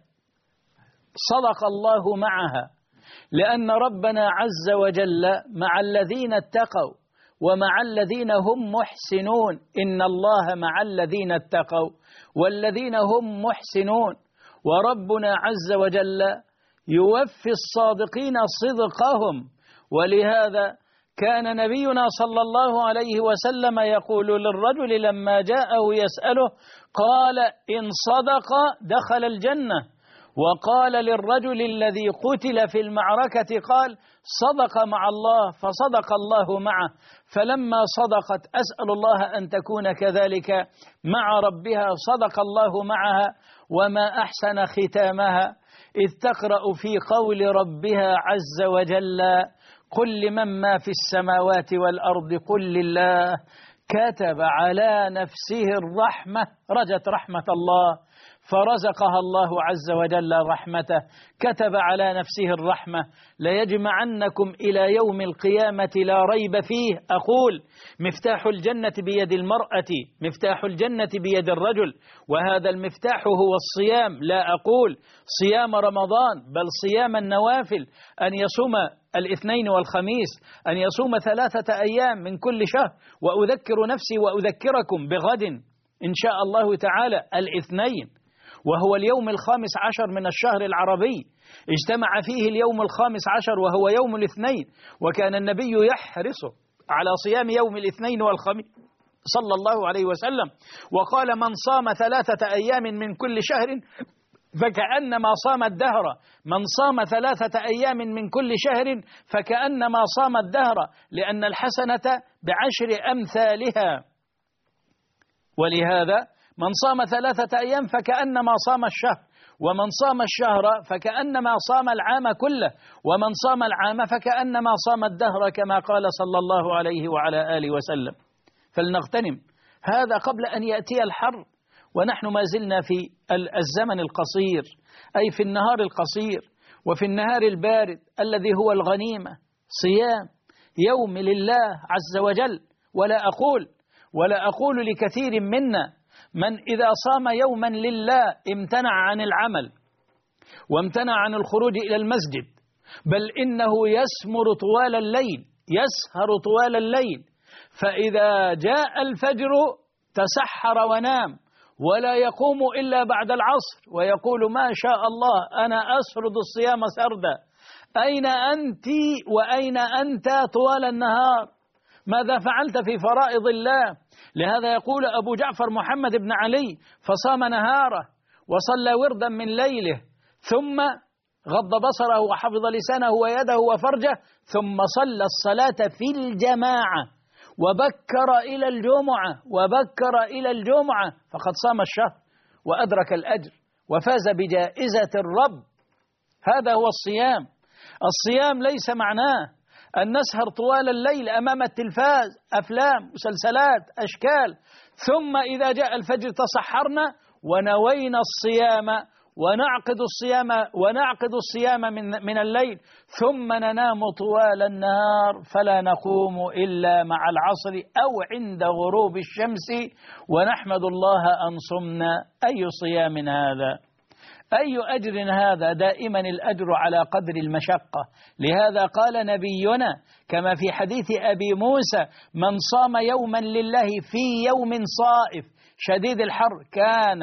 صدق الله معها، لأن ربنا عز وجل مع الذين اتقوا ومع الذين هم محسنون. إن الله مع الذين اتقوا والذين هم محسنون. وربنا عز وجل يوفي الصادقين صدقهم. ولهذا كان نبينا صلى الله عليه وسلم يقول للرجل لما جاءه يسأله قال إن صدق دخل الجنة. وقال للرجل الذي قتل في المعركة قال صدق مع الله فصدق الله معه. فلما صدقت أسأل الله أن تكون كذلك مع ربها، صدق الله معها. وما أحسن ختامها إذ تقرأ في قول ربها عز وجل قل لمن ما في السماوات والأرض قل لله كتب على نفسه الرحمة، رجت رحمة الله فرزقها الله عز وجل رحمته، كتب على نفسه الرحمة. ليجمعنكم إلى يوم القيامة لا ريب فيه. أقول مفتاح الجنة بيد المرأة، مفتاح الجنة بيد الرجل، وهذا المفتاح هو الصيام. لا أقول صيام رمضان بل صيام النوافل، أن يصوم الاثنين والخميس، أن يصوم ثلاثة أيام من كل شهر. وأذكر نفسي وأذكركم بغد إن شاء الله تعالى الاثنين، وهو اليوم الخامس عشر من الشهر العربي، اجتمع فيه اليوم الخامس عشر وهو يوم الاثنين، وكان النبي يحرص على صيام يوم الاثنين والخميس صلى الله عليه وسلم، وقال من صام ثلاثة أيام من كل شهر فكأنما صام الدهر، من صام ثلاثة أيام من كل شهر فكأنما صام الدهر، لأن الحسنة بعشر أمثالها. ولهذا من صام ثلاثة أيام فكأنما صام الشهر، ومن صام الشهر فكأنما صام العام كله، ومن صام العام فكأنما صام الدهر، كما قال صلى الله عليه وعلى آله وسلم. فلنغتنم هذا قبل أن يأتي الحر، ونحن ما زلنا في الزمن القصير، أي في النهار القصير وفي النهار البارد الذي هو الغنيمة. صيام يوم لله عز وجل. ولا أقول ولا أقول لكثير منا من إذا صام يوما لله امتنع عن العمل وامتنع عن الخروج إلى المسجد، بل إنه يسمر طوال الليل، يسهر طوال الليل، فإذا جاء الفجر تسحر ونام ولا يقوم إلا بعد العصر ويقول ما شاء الله أنا أسرد الصيام سردا. أين أنت وأين أنت طوال النهار؟ ماذا فعلت في فرائض الله؟ لهذا يقول أبو جعفر محمد بن علي فصام نهاره وصلى وردا من ليله، ثم غض بصره وحفظ لسانه ويده وفرجه، ثم صلى الصلاة في الجماعة وبكر إلى الجمعة وبكر إلى الجمعة فقد صام الشهر وأدرك الأجر وفاز بجائزة الرب. هذا هو الصيام. الصيام ليس معناه أن نسهر طوال الليل أمام التلفاز، أفلام، مسلسلات، أشكال، ثم إذا جاء الفجر تصحرنا ونوينا الصيام ونعقد الصيام ونعقد الصيام من من الليل، ثم ننام طوال النهار فلا نقوم إلا مع العصر أو عند غروب الشمس ونحمد الله أن صمنا. أي صيام هذا؟ أي أجر هذا؟ دائما الأجر على قدر المشقة. لهذا قال نبينا كما في حديث أبي موسى من صام يوما لله في يوم صائف شديد الحر كان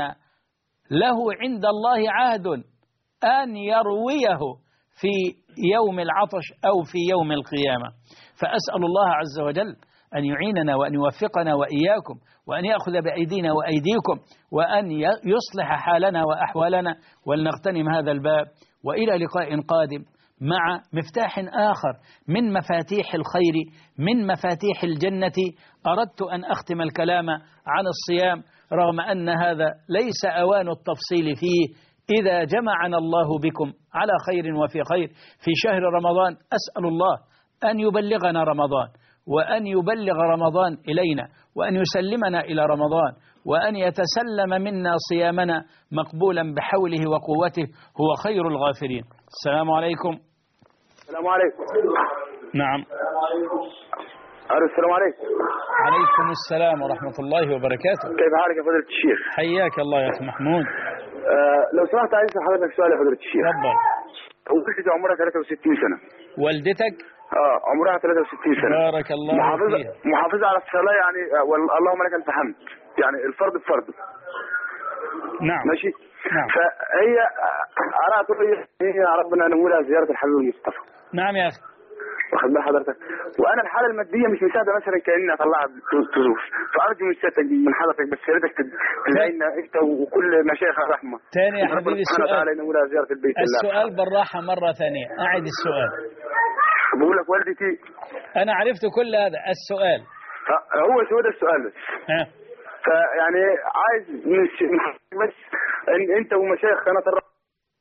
له عند الله عهد أن يرويه في يوم العطش أو في يوم القيامة. فأسأل الله عز وجل أن يعيننا وأن يوفقنا وإياكم وأن يأخذ بأيدينا وأيديكم وأن يصلح حالنا وأحوالنا، ولنغتنم هذا الباب. وإلى لقاء قادم مع مفتاح آخر من مفاتيح الخير من مفاتيح الجنة. أردت أن أختم الكلام عن الصيام رغم أن هذا ليس أوان التفصيل فيه. إذا جمعنا الله بكم على خير وفي خير في شهر رمضان، أسأل الله أن يبلغنا رمضان وأن يبلغ رمضان إلينا، وأن يسلمنا إلى رمضان، وأن يتسلم منا صيامنا مقبولا بحوله وقوته، هو خير الغافرين. السلام عليكم. السلام عليكم. نعم. السلام عليكم. عليكم السلام ورحمة الله وبركاته. كيف حالك يا فضيلة الشيخ؟ حياك الله يا أخي محمود. آه لو سمحت عايز حضرتك سؤال يا فضيلة الشيخ. تفضل. والدتي عمرها ثلاثة وستين سنة. والدتك؟ اه عمرها ثلاثة وستين سنة. بارك الله محافظة فيها. محافظة على الصلاة يعني، اللهم لك الف حمد، يعني الفرض بفرض. نعم. ماشي. نعم. فهي أرى تقول هي ربنا نقولها زيارة الحبيب المصطفى. نعم يا أخي. واخد بال حضرتك؟ وانا الحاله الماديه مش مساعده مثلا كاني اطلعها تزوف، فارجو من سيادتك من حضرتك بس يا ريتك تدعينا انت وكل مشايخ الرحمه. ثاني يا حبيبي السؤال. زياره البيت. السؤال بالراحه مره ثانيه، اعد السؤال. بقول لك والدتي. انا عرفت كل هذا. السؤال هو شو ده السؤال بس. ها. فيعني عايز من حضرتك بس ان انت ومشايخ قناه الرحمه.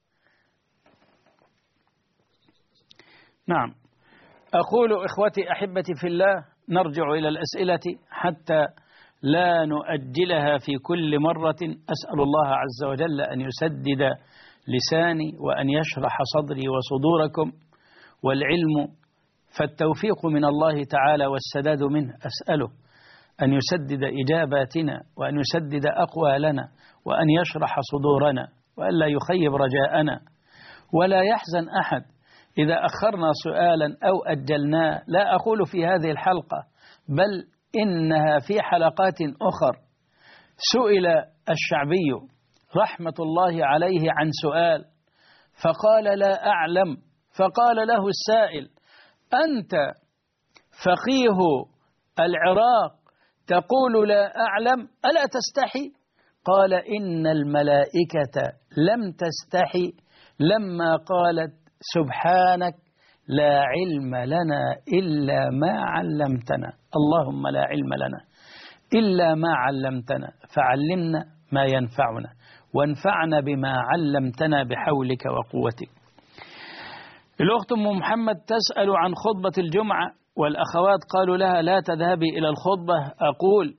نعم. أقول إخوتي أحبتي في الله، نرجع إلى الأسئلة حتى لا نؤجلها في كل مرة. أسأل الله عز وجل أن يسدد لساني وأن يشرح صدري وصدوركم، والعلم فالتوفيق من الله تعالى والسداد منه. أسأله أن يسدد إجاباتنا وأن يسدد أقوالنا وأن يشرح صدورنا وأن لا يخيب رجاءنا. ولا يحزن أحد إذا أخرنا سؤالا أو أجلناه، لا أقول في هذه الحلقة، بل إنها في حلقات أخر. سئل الشعبي رحمة الله عليه عن سؤال فقال لا أعلم، فقال له السائل أنت فقيه العراق تقول لا أعلم ألا تستحي؟ قال إن الملائكة لم تستحي لما قالت سبحانك لا علم لنا إلا ما علمتنا. اللهم لا علم لنا إلا ما علمتنا، فعلمنا ما ينفعنا وانفعنا بما علمتنا بحولك وقوتك. الأخت أم محمد تسأل عن خطبة الجمعة، والأخوات قالوا لها لا تذهبي إلى الخطبة. أقول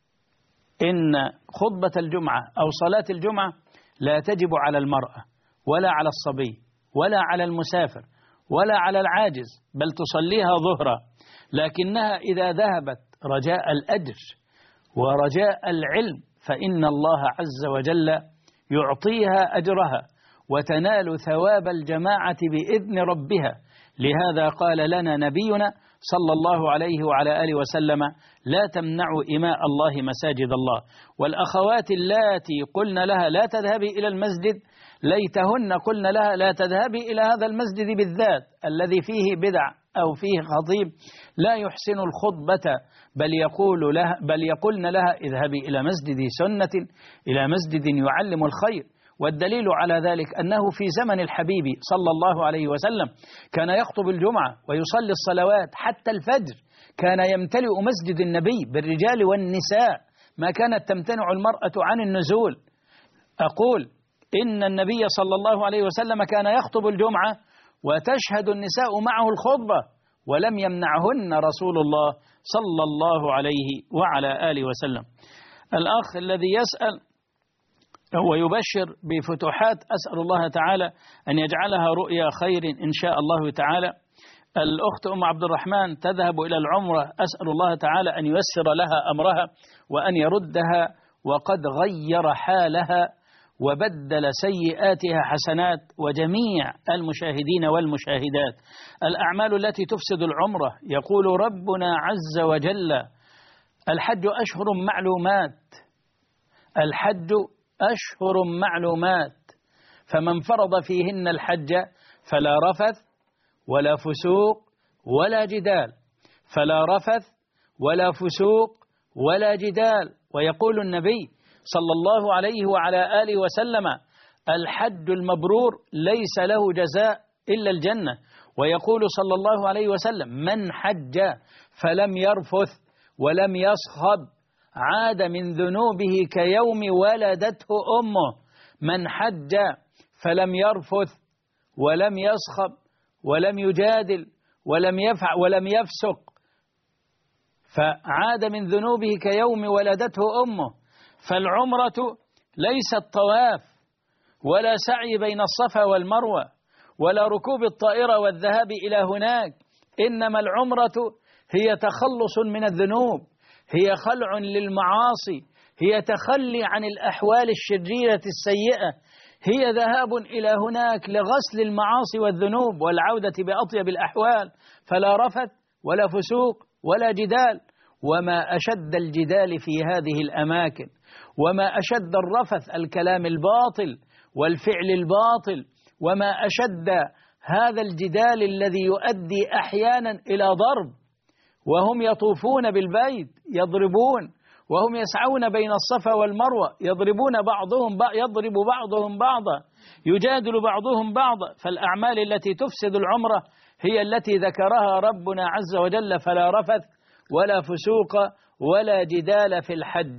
إن خطبة الجمعة أو صلاة الجمعة لا تجب على المرأة ولا على الصبي ولا على المسافر ولا على العاجز، بل تصليها ظهرا، لكنها إذا ذهبت رجاء الأجر ورجاء العلم فإن الله عز وجل يعطيها أجرها وتنال ثواب الجماعة بإذن ربها. لهذا قال لنا نبينا صلى الله عليه وعلى آله وسلم لا تمنعوا إماء الله مساجد الله. والأخوات اللاتي قلنا لها لا تذهبي إلى المسجد، ليتهن قلنا لها لا تذهبي إلى هذا المسجد بالذات الذي فيه بدع أو فيه خطيب لا يحسن الخطبة، بل يقول لها بل يقولن لها اذهبي إلى مسجد سنة، إلى مسجد يعلم الخير. والدليل على ذلك أنه في زمن الحبيب صلى الله عليه وسلم كان يخطب الجمعة ويصلي الصلوات حتى الفجر، كان يمتلئ مسجد النبي بالرجال والنساء، ما كانت تمتنع المرأة عن النزول. أقول إن النبي صلى الله عليه وسلم كان يخطب الجمعة وتشهد النساء معه الخطبة، ولم يمنعهن رسول الله صلى الله عليه وعلى آله وسلم. الأخ الذي يسأل ويبشر بفتوحات، أسأل الله تعالى أن يجعلها رؤيا خير إن شاء الله تعالى. الأخت أم عبد الرحمن تذهب إلى العمرة، أسأل الله تعالى أن ييسر لها أمرها وأن يردها، وقد غير حالها وبدل سيئاتها حسنات. وجميع المشاهدين والمشاهدات، الأعمال التي تفسد العمرة يقول ربنا عز وجل الحج أشهر معلومات، الحج أشهر معلومات، فمن فرض فيهن الحج فلا رفث ولا فسوق ولا جدال، فلا رفث ولا فسوق ولا جدال. ويقول النبي صلى الله عليه وعلى آله وسلم الحج المبرور ليس له جزاء إلا الجنة. ويقول صلى الله عليه وسلم من حج فلم يرفث ولم يصخب عاد من ذنوبه كيوم ولدته أمه. من حج فلم يرفث ولم يصخب ولم يجادل ولم يفعل ولم يفسق فعاد من ذنوبه كيوم ولدته أمه. فالعمرة ليست طواف ولا سعي بين الصفا والمروة ولا ركوب الطائرة والذهاب إلى هناك، إنما العمرة هي تخلص من الذنوب، هي خلع للمعاصي، هي تخلي عن الأحوال الشريرة السيئة، هي ذهاب إلى هناك لغسل المعاصي والذنوب والعودة بأطيب الأحوال. فلا رفث ولا فسوق ولا جدال. وما أشد الجدال في هذه الأماكن، وما أشد الرفث الكلام الباطل والفعل الباطل، وما أشد هذا الجدال الذي يؤدي أحيانا إلى ضرب، وهم يطوفون بالبيت يضربون، وهم يسعون بين الصفا والمروة يضربون بعضهم يضرب بعضهم بعضا، يجادل بعضهم بعضا. فالأعمال التي تفسد العمرة هي التي ذكرها ربنا عز وجل: فلا رفث ولا فسوق ولا جدال في الحج.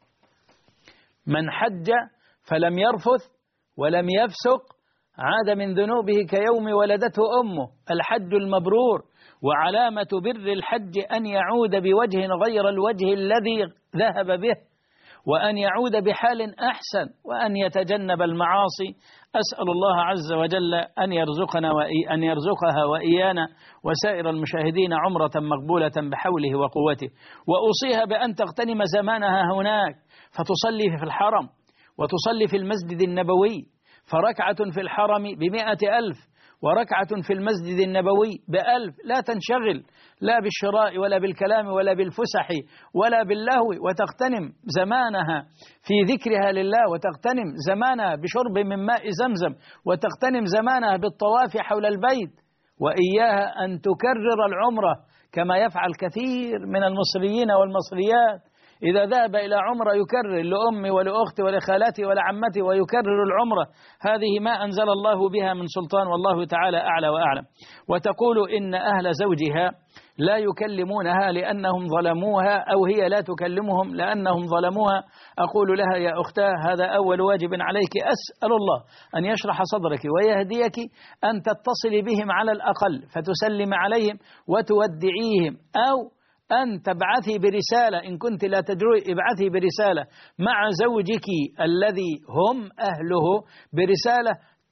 من حج فلم يرفث ولم يفسق عاد من ذنوبه كيوم ولدته أمه. الحج المبرور وعلامة بر الحج أن يعود بوجه غير الوجه الذي ذهب به، وأن يعود بحال أحسن، وأن يتجنب المعاصي. أسأل الله عز وجل أن يرزقنا وأن يرزقها وإيانا وسائر المشاهدين عمرة مقبولة بحوله وقوته. وأوصيها بأن تغتنم زمانها هناك، فتصلي في الحرم وتصلي في المسجد النبوي، فركعة في الحرم بمئة ألف وركعة في المسجد النبوي بألف. لا تنشغل لا بالشراء ولا بالكلام ولا بالفسح ولا باللهو، وتغتنم زمانها في ذكرها لله، وتغتنم زمانها بشرب من ماء زمزم، وتغتنم زمانها بالطواف حول البيت. وإياها أن تكرر العمرة كما يفعل كثير من المصريين والمصريات، إذا ذهب إلى عمرة يكرر لأمي ولأختي ولخالاتي ولعمتي ويكرر العمرة. هذه ما أنزل الله بها من سلطان، والله تعالى أعلى وأعلم. وتقول إن أهل زوجها لا يكلمونها لأنهم ظلموها، أو هي لا تكلمهم لأنهم ظلموها. أقول لها: يا أختاه، هذا أول واجب عليك. أسأل الله أن يشرح صدرك ويهديك أن تتصلي بهم على الأقل، فتسلم عليهم وتودعيهم، أو أن تبعثي برسالة إن كنت لا تدري، ابعثي برسالة مع زوجك الذي هم أهله، برسالة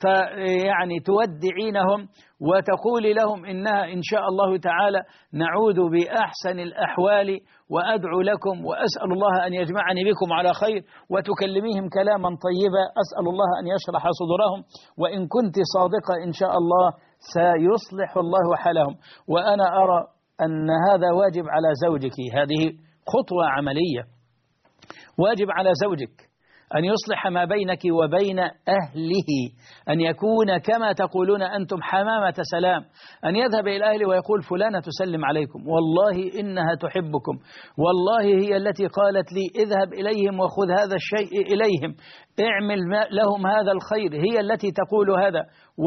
يعني تودعينهم وتقولي لهم إنها إن شاء الله تعالى نعود بأحسن الأحوال، وأدعو لكم وأسأل الله أن يجمعني بكم على خير، وتكلميهم كلاما طيبا. أسأل الله أن يشرح صدورهم، وإن كنت صادقة إن شاء الله سيصلح الله حالهم. وأنا أرى أن هذا واجب على زوجك، هذه خطوة عملية، واجب على زوجك أن يصلح ما بينك وبين أهله، أن يكون كما تقولون أنتم حمامة سلام، أن يذهب إلى أهله ويقول: فلانة تسلم عليكم، والله إنها تحبكم، والله هي التي قالت لي اذهب إليهم وخذ هذا الشيء إليهم، اعمل لهم هذا الخير، هي التي تقول هذا،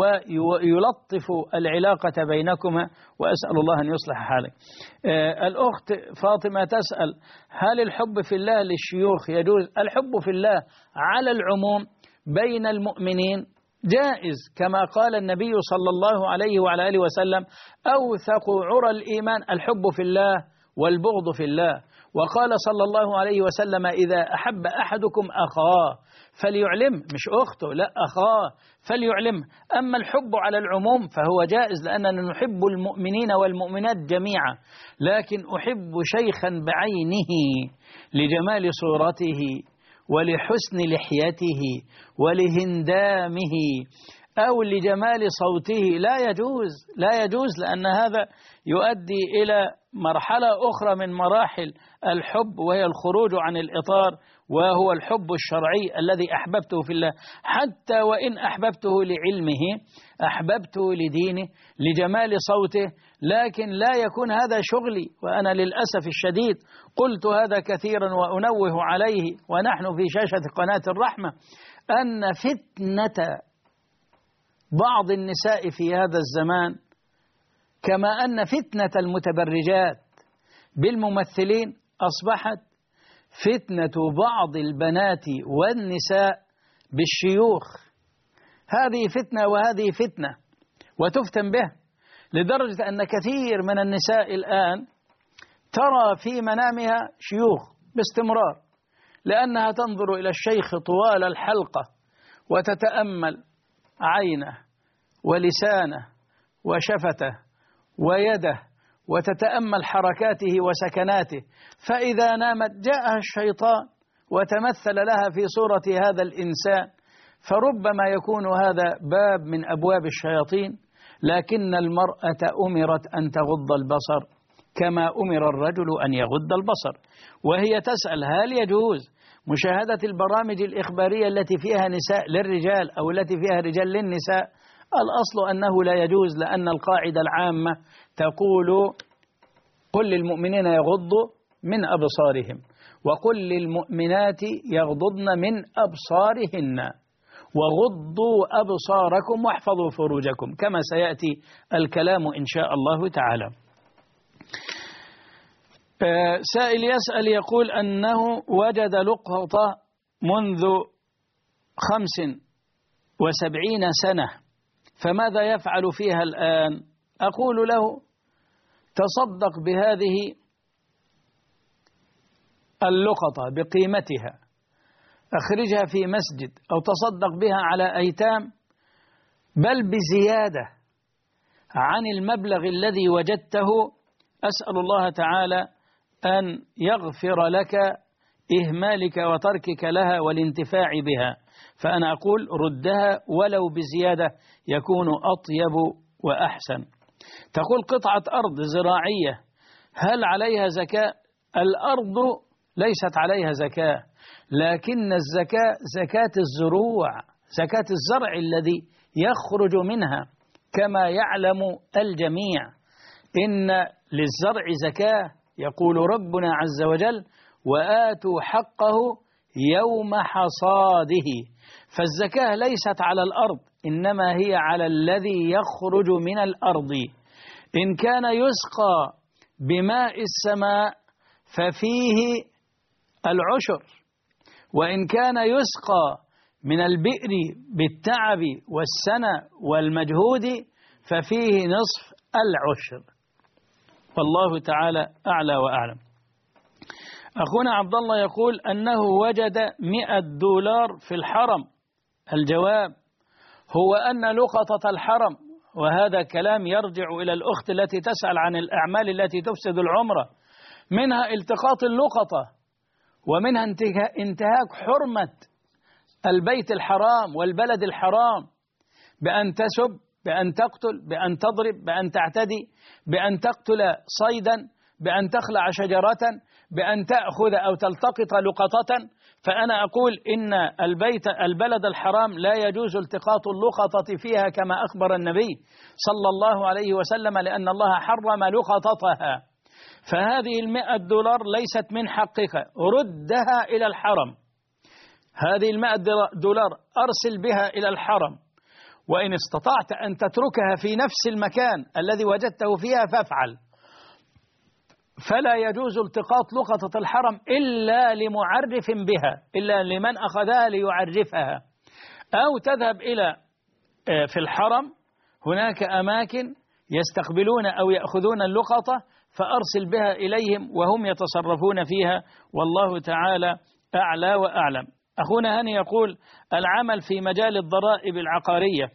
ويلطف العلاقة بينكما. وأسأل الله أن يصلح حالك. آه الأخت فاطمة تسأل: هل الحب في الله للشيوخ يجوز؟ الحب في الله على العموم بين المؤمنين جائز، كما قال النبي صلى الله عليه وعلى آله وسلم: أوثق عرى الإيمان الحب في الله والبغض في الله. وقال صلى الله عليه وسلم: إذا أحب أحدكم أخاه فليعلم، مش أخته، لا أخاه فليعلم. أما الحب على العموم فهو جائز، لأننا نحب المؤمنين والمؤمنات جميعا، لكن أحب شيخا بعينه لجمال صورته ولحسن لحيته ولهندامه أو لجمال صوته لا يجوز، لا يجوز، لأن هذا يؤدي إلى مرحلة أخرى من مراحل الحب، وهي الخروج عن الإطار، وهو الحب الشرعي الذي أحببته في الله. حتى وإن أحببته لعلمه، أحببته لدينه، لجمال صوته، لكن لا يكون هذا شغلي. وأنا للأسف الشديد قلت هذا كثيرا وأنوه عليه، ونحن في شاشة قناة الرحمة، أن فتنة بعض النساء في هذا الزمان كما أن فتنة المتبرجات بالممثلين أصبحت فتنة بعض البنات والنساء بالشيوخ. هذه فتنة وهذه فتنة، وتفتن به، لدرجة أن كثير من النساء الآن ترى في منامها شيوخ باستمرار، لأنها تنظر إلى الشيخ طوال الحلقة وتتأمل عينه ولسانه وشفته ويده وتتأمل حركاته وسكناته، فإذا نامت جاءها الشيطان وتمثل لها في صورة هذا الإنسان، فربما يكون هذا باب من أبواب الشياطين. لكن المرأة أمرت أن تغض البصر كما أمر الرجل أن يغض البصر، وهي تسأل هل يجوز مشاهدة البرامج الإخبارية التي فيها نساء للرجال أو التي فيها رجال للنساء؟ الأصل أنه لا يجوز، لأن القاعدة العامة تقول قل للمؤمنين يغضوا من أبصارهم وقل للمؤمنات يغضضن من أبصارهن وغضوا أبصاركم واحفظوا فروجكم، كما سيأتي الكلام إن شاء الله تعالى. سائل يسأل يقول أنه وجد لقطة منذ خمس وسبعين سنة، فماذا يفعل فيها الآن؟ أقول له تصدق بهذه اللقطة بقيمتها، أخرجها في مسجد أو تصدق بها على أيتام، بل بزيادة عن المبلغ الذي وجدته. أسأل الله تعالى أن يغفر لك إهمالك وتركك لها والانتفاع بها، فأنا أقول ردها ولو بزيادة يكون أطيب وأحسن. تقول قطعة أرض زراعية هل عليها زكاة؟ الأرض ليست عليها زكاة، لكن الزكاة زكاة الزروع، زكاة الزرع الذي يخرج منها، كما يعلم الجميع إن للزرع زكاة، يقول ربنا عز وجل وآتوا حقه يوم حصاده. فالزكاة ليست على الأرض، إنما هي على الذي يخرج من الأرض. إن كان يسقى بماء السماء ففيه العشر، وإن كان يسقى من البئر بالتعب والسنة والمجهود ففيه نصف العشر، والله تعالى أعلى وأعلم. أخونا عبد الله يقول أنه وجد مئة دولار في الحرم. الجواب هو أن لقطة الحرم، وهذا كلام يرجع إلى الأخت التي تسأل عن الأعمال التي تفسد العمرة، منها التقاط اللقطة، ومنها انتهاك حرمة البيت الحرام والبلد الحرام، بأن تسب، بأن تقتل، بأن تضرب، بأن تعتدي، بأن تقتل صيدا، بأن تخلع شجرة، بأن تأخذ أو تلتقط لقطة. فأنا أقول إن البيت البلد الحرام لا يجوز التقاط اللقطة فيها كما أخبر النبي صلى الله عليه وسلم، لأن الله حرم لقطتها. فهذه المئة دولار ليست من حقك، ردها إلى الحرم. هذه المئة دولار أرسل بها إلى الحرم، وإن استطعت أن تتركها في نفس المكان الذي وجدته فيها فافعل. فلا يجوز التقاط لقطة الحرم إلا لمعرف بها، إلا لمن أخذها ليعرفها، أو تذهب إلى في الحرم هناك أماكن يستقبلون أو يأخذون اللقطة، فأرسل بها إليهم وهم يتصرفون فيها، والله تعالى أعلى وأعلم. أخونا هاني يقول العمل في مجال الضرائب العقارية.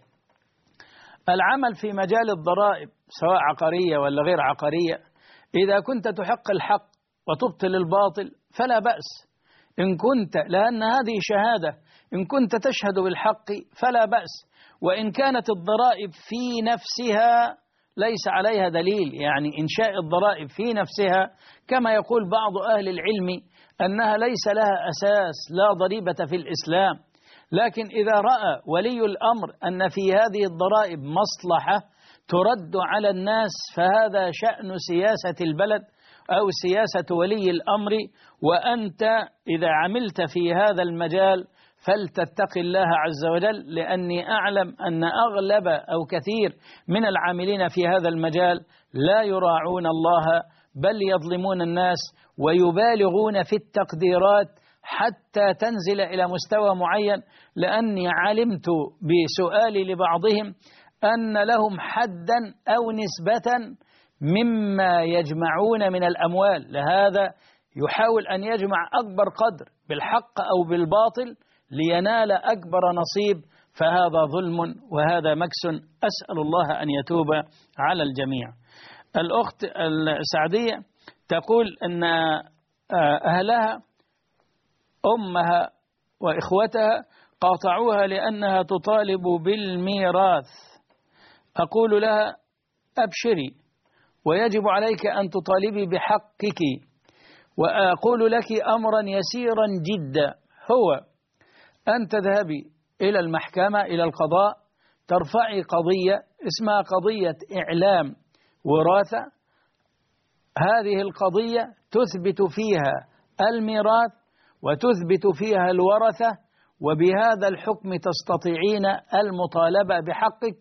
العمل في مجال الضرائب سواء عقارية ولا غير عقارية، إذا كنت تحق الحق وتبطل الباطل فلا بأس، إن كنت، لأن هذه شهادة، إن كنت تشهد بالحق فلا بأس. وإن كانت الضرائب في نفسها ليس عليها دليل، يعني إنشاء الضرائب في نفسها كما يقول بعض أهل العلم أنها ليس لها أساس، لا ضريبة في الإسلام. لكن إذا رأى ولي الأمر أن في هذه الضرائب مصلحة ترد على الناس، فهذا شأن سياسة البلد أو سياسة ولي الأمر. وأنت إذا عملت في هذا المجال فلتتق الله عز وجل، لأني أعلم أن أغلب أو كثير من العاملين في هذا المجال لا يراعون الله، بل يظلمون الناس ويبالغون في التقديرات حتى تنزل إلى مستوى معين. لأني علمت بسؤالي لبعضهم أن لهم حدا أو نسبة مما يجمعون من الأموال، لهذا يحاول أن يجمع أكبر قدر بالحق أو بالباطل لينال أكبر نصيب، فهذا ظلم وهذا مكس. أسأل الله أن يتوب على الجميع. الأخت السعدية تقول أن أهلها أمها وإخوتها قاطعوها لأنها تطالب بالميراث. أقول لها أبشري ويجب عليك أن تطالبي بحقك، وأقول لك أمرا يسيرا جدا، هو أن تذهبي إلى المحكمة إلى القضاء ترفعي قضية اسمها قضية إعلام وراثة. هذه القضية تثبت فيها الميراث وتثبت فيها الورثة، وبهذا الحكم تستطيعين المطالبة بحقك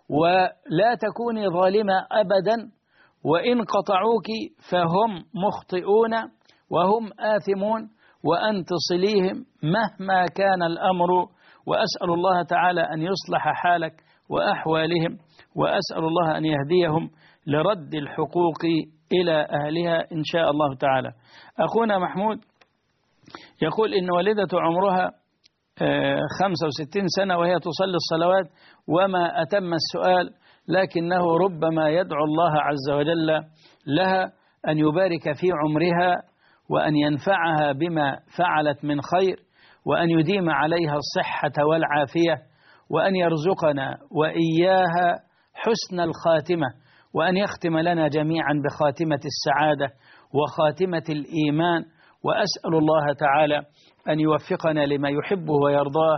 ولا تكوني ظالمة أبدا. وإن قطعوك فهم مخطئون وهم آثمون، وأن تصليهم مهما كان الأمر. وأسأل الله تعالى أن يصلح حالك وأحوالهم، وأسأل الله أن يهديهم لرد الحقوق إلى أهلها إن شاء الله تعالى. أخونا محمود يقول إن والدته عمرها خمسة وستين سنة وهي تصلي الصلوات وما أتم السؤال، لكنه ربما يدعو الله عز وجل لها أن يبارك في عمرها وأن ينفعها بما فعلت من خير، وأن يديم عليها الصحة والعافية، وأن يرزقنا وإياها حسن الخاتمة، وأن يختم لنا جميعا بخاتمة السعادة وخاتمة الإيمان. وأسأل الله تعالى أن يوفقنا لما يحبه ويرضاه.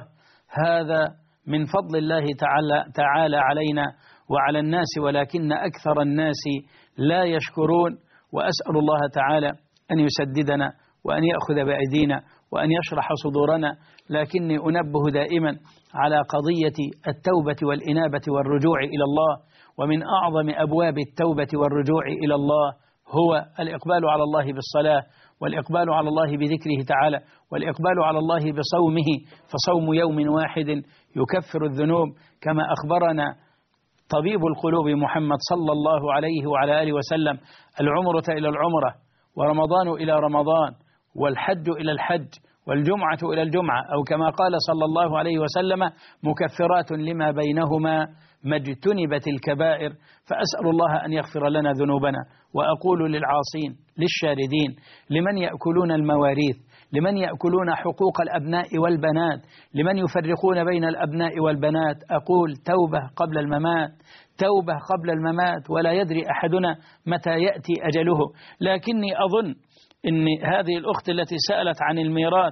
هذا من فضل الله تعالى, تعالى علينا وعلى الناس، ولكن أكثر الناس لا يشكرون. وأسأل الله تعالى أن يسددنا وأن يأخذ بأيدينا وأن يشرح صدورنا. لكني أنبه دائما على قضية التوبة والإنابة والرجوع إلى الله، ومن أعظم أبواب التوبة والرجوع إلى الله هو الإقبال على الله بالصلاة، والإقبال على الله بذكره تعالى، والإقبال على الله بصومه، فصوم يوم واحد يكفر الذنوب، كما أخبرنا طبيب القلوب محمد صلى الله عليه وعلى آله وسلم: العمرة إلى العمرة، ورمضان إلى رمضان، والحج إلى الحج، والجمعة إلى الجمعة، أو كما قال صلى الله عليه وسلم: مكفرات لما بينهما ما اجتنبت الكبائر. فأسأل الله أن يغفر لنا ذنوبنا. وأقول للعاصين للشاردين، لمن يأكلون المواريث، لمن يأكلون حقوق الأبناء والبنات، لمن يفرقون بين الأبناء والبنات، أقول توبة قبل الممات، توبة قبل الممات، ولا يدري أحدنا متى يأتي أجله. لكني أظن إن هذه الأخت التي سألت عن الميراث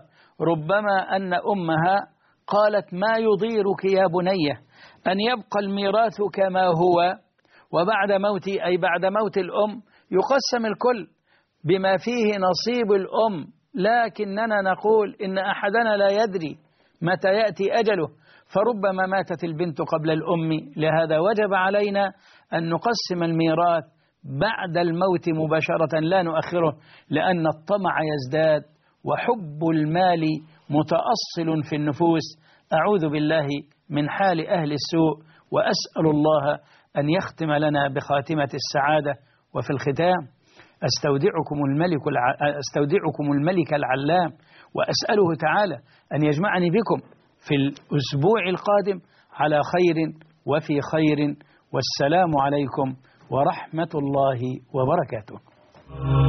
ربما أن أمها قالت: ما يضيرك يا بنية أن يبقى الميراث كما هو، وبعد موتي أي بعد موت الأم يقسم الكل بما فيه نصيب الأم. لكننا نقول إن أحدنا لا يدري متى يأتي أجله، فربما ماتت البنت قبل الأم. لهذا وجب علينا أن نقسم الميراث بعد الموت مباشرة لا نؤخره، لأن الطمع يزداد وحب المال متأصل في النفوس. أعوذ بالله من حال أهل السوء، وأسأل الله أن يختم لنا بخاتمة السعادة. وفي الختام أستودعكم الملك, الع... أستودعكم الملك العلام، وأسأله تعالى أن يجمعني بكم في الأسبوع القادم على خير وفي خير، والسلام عليكم ورحمة الله وبركاته.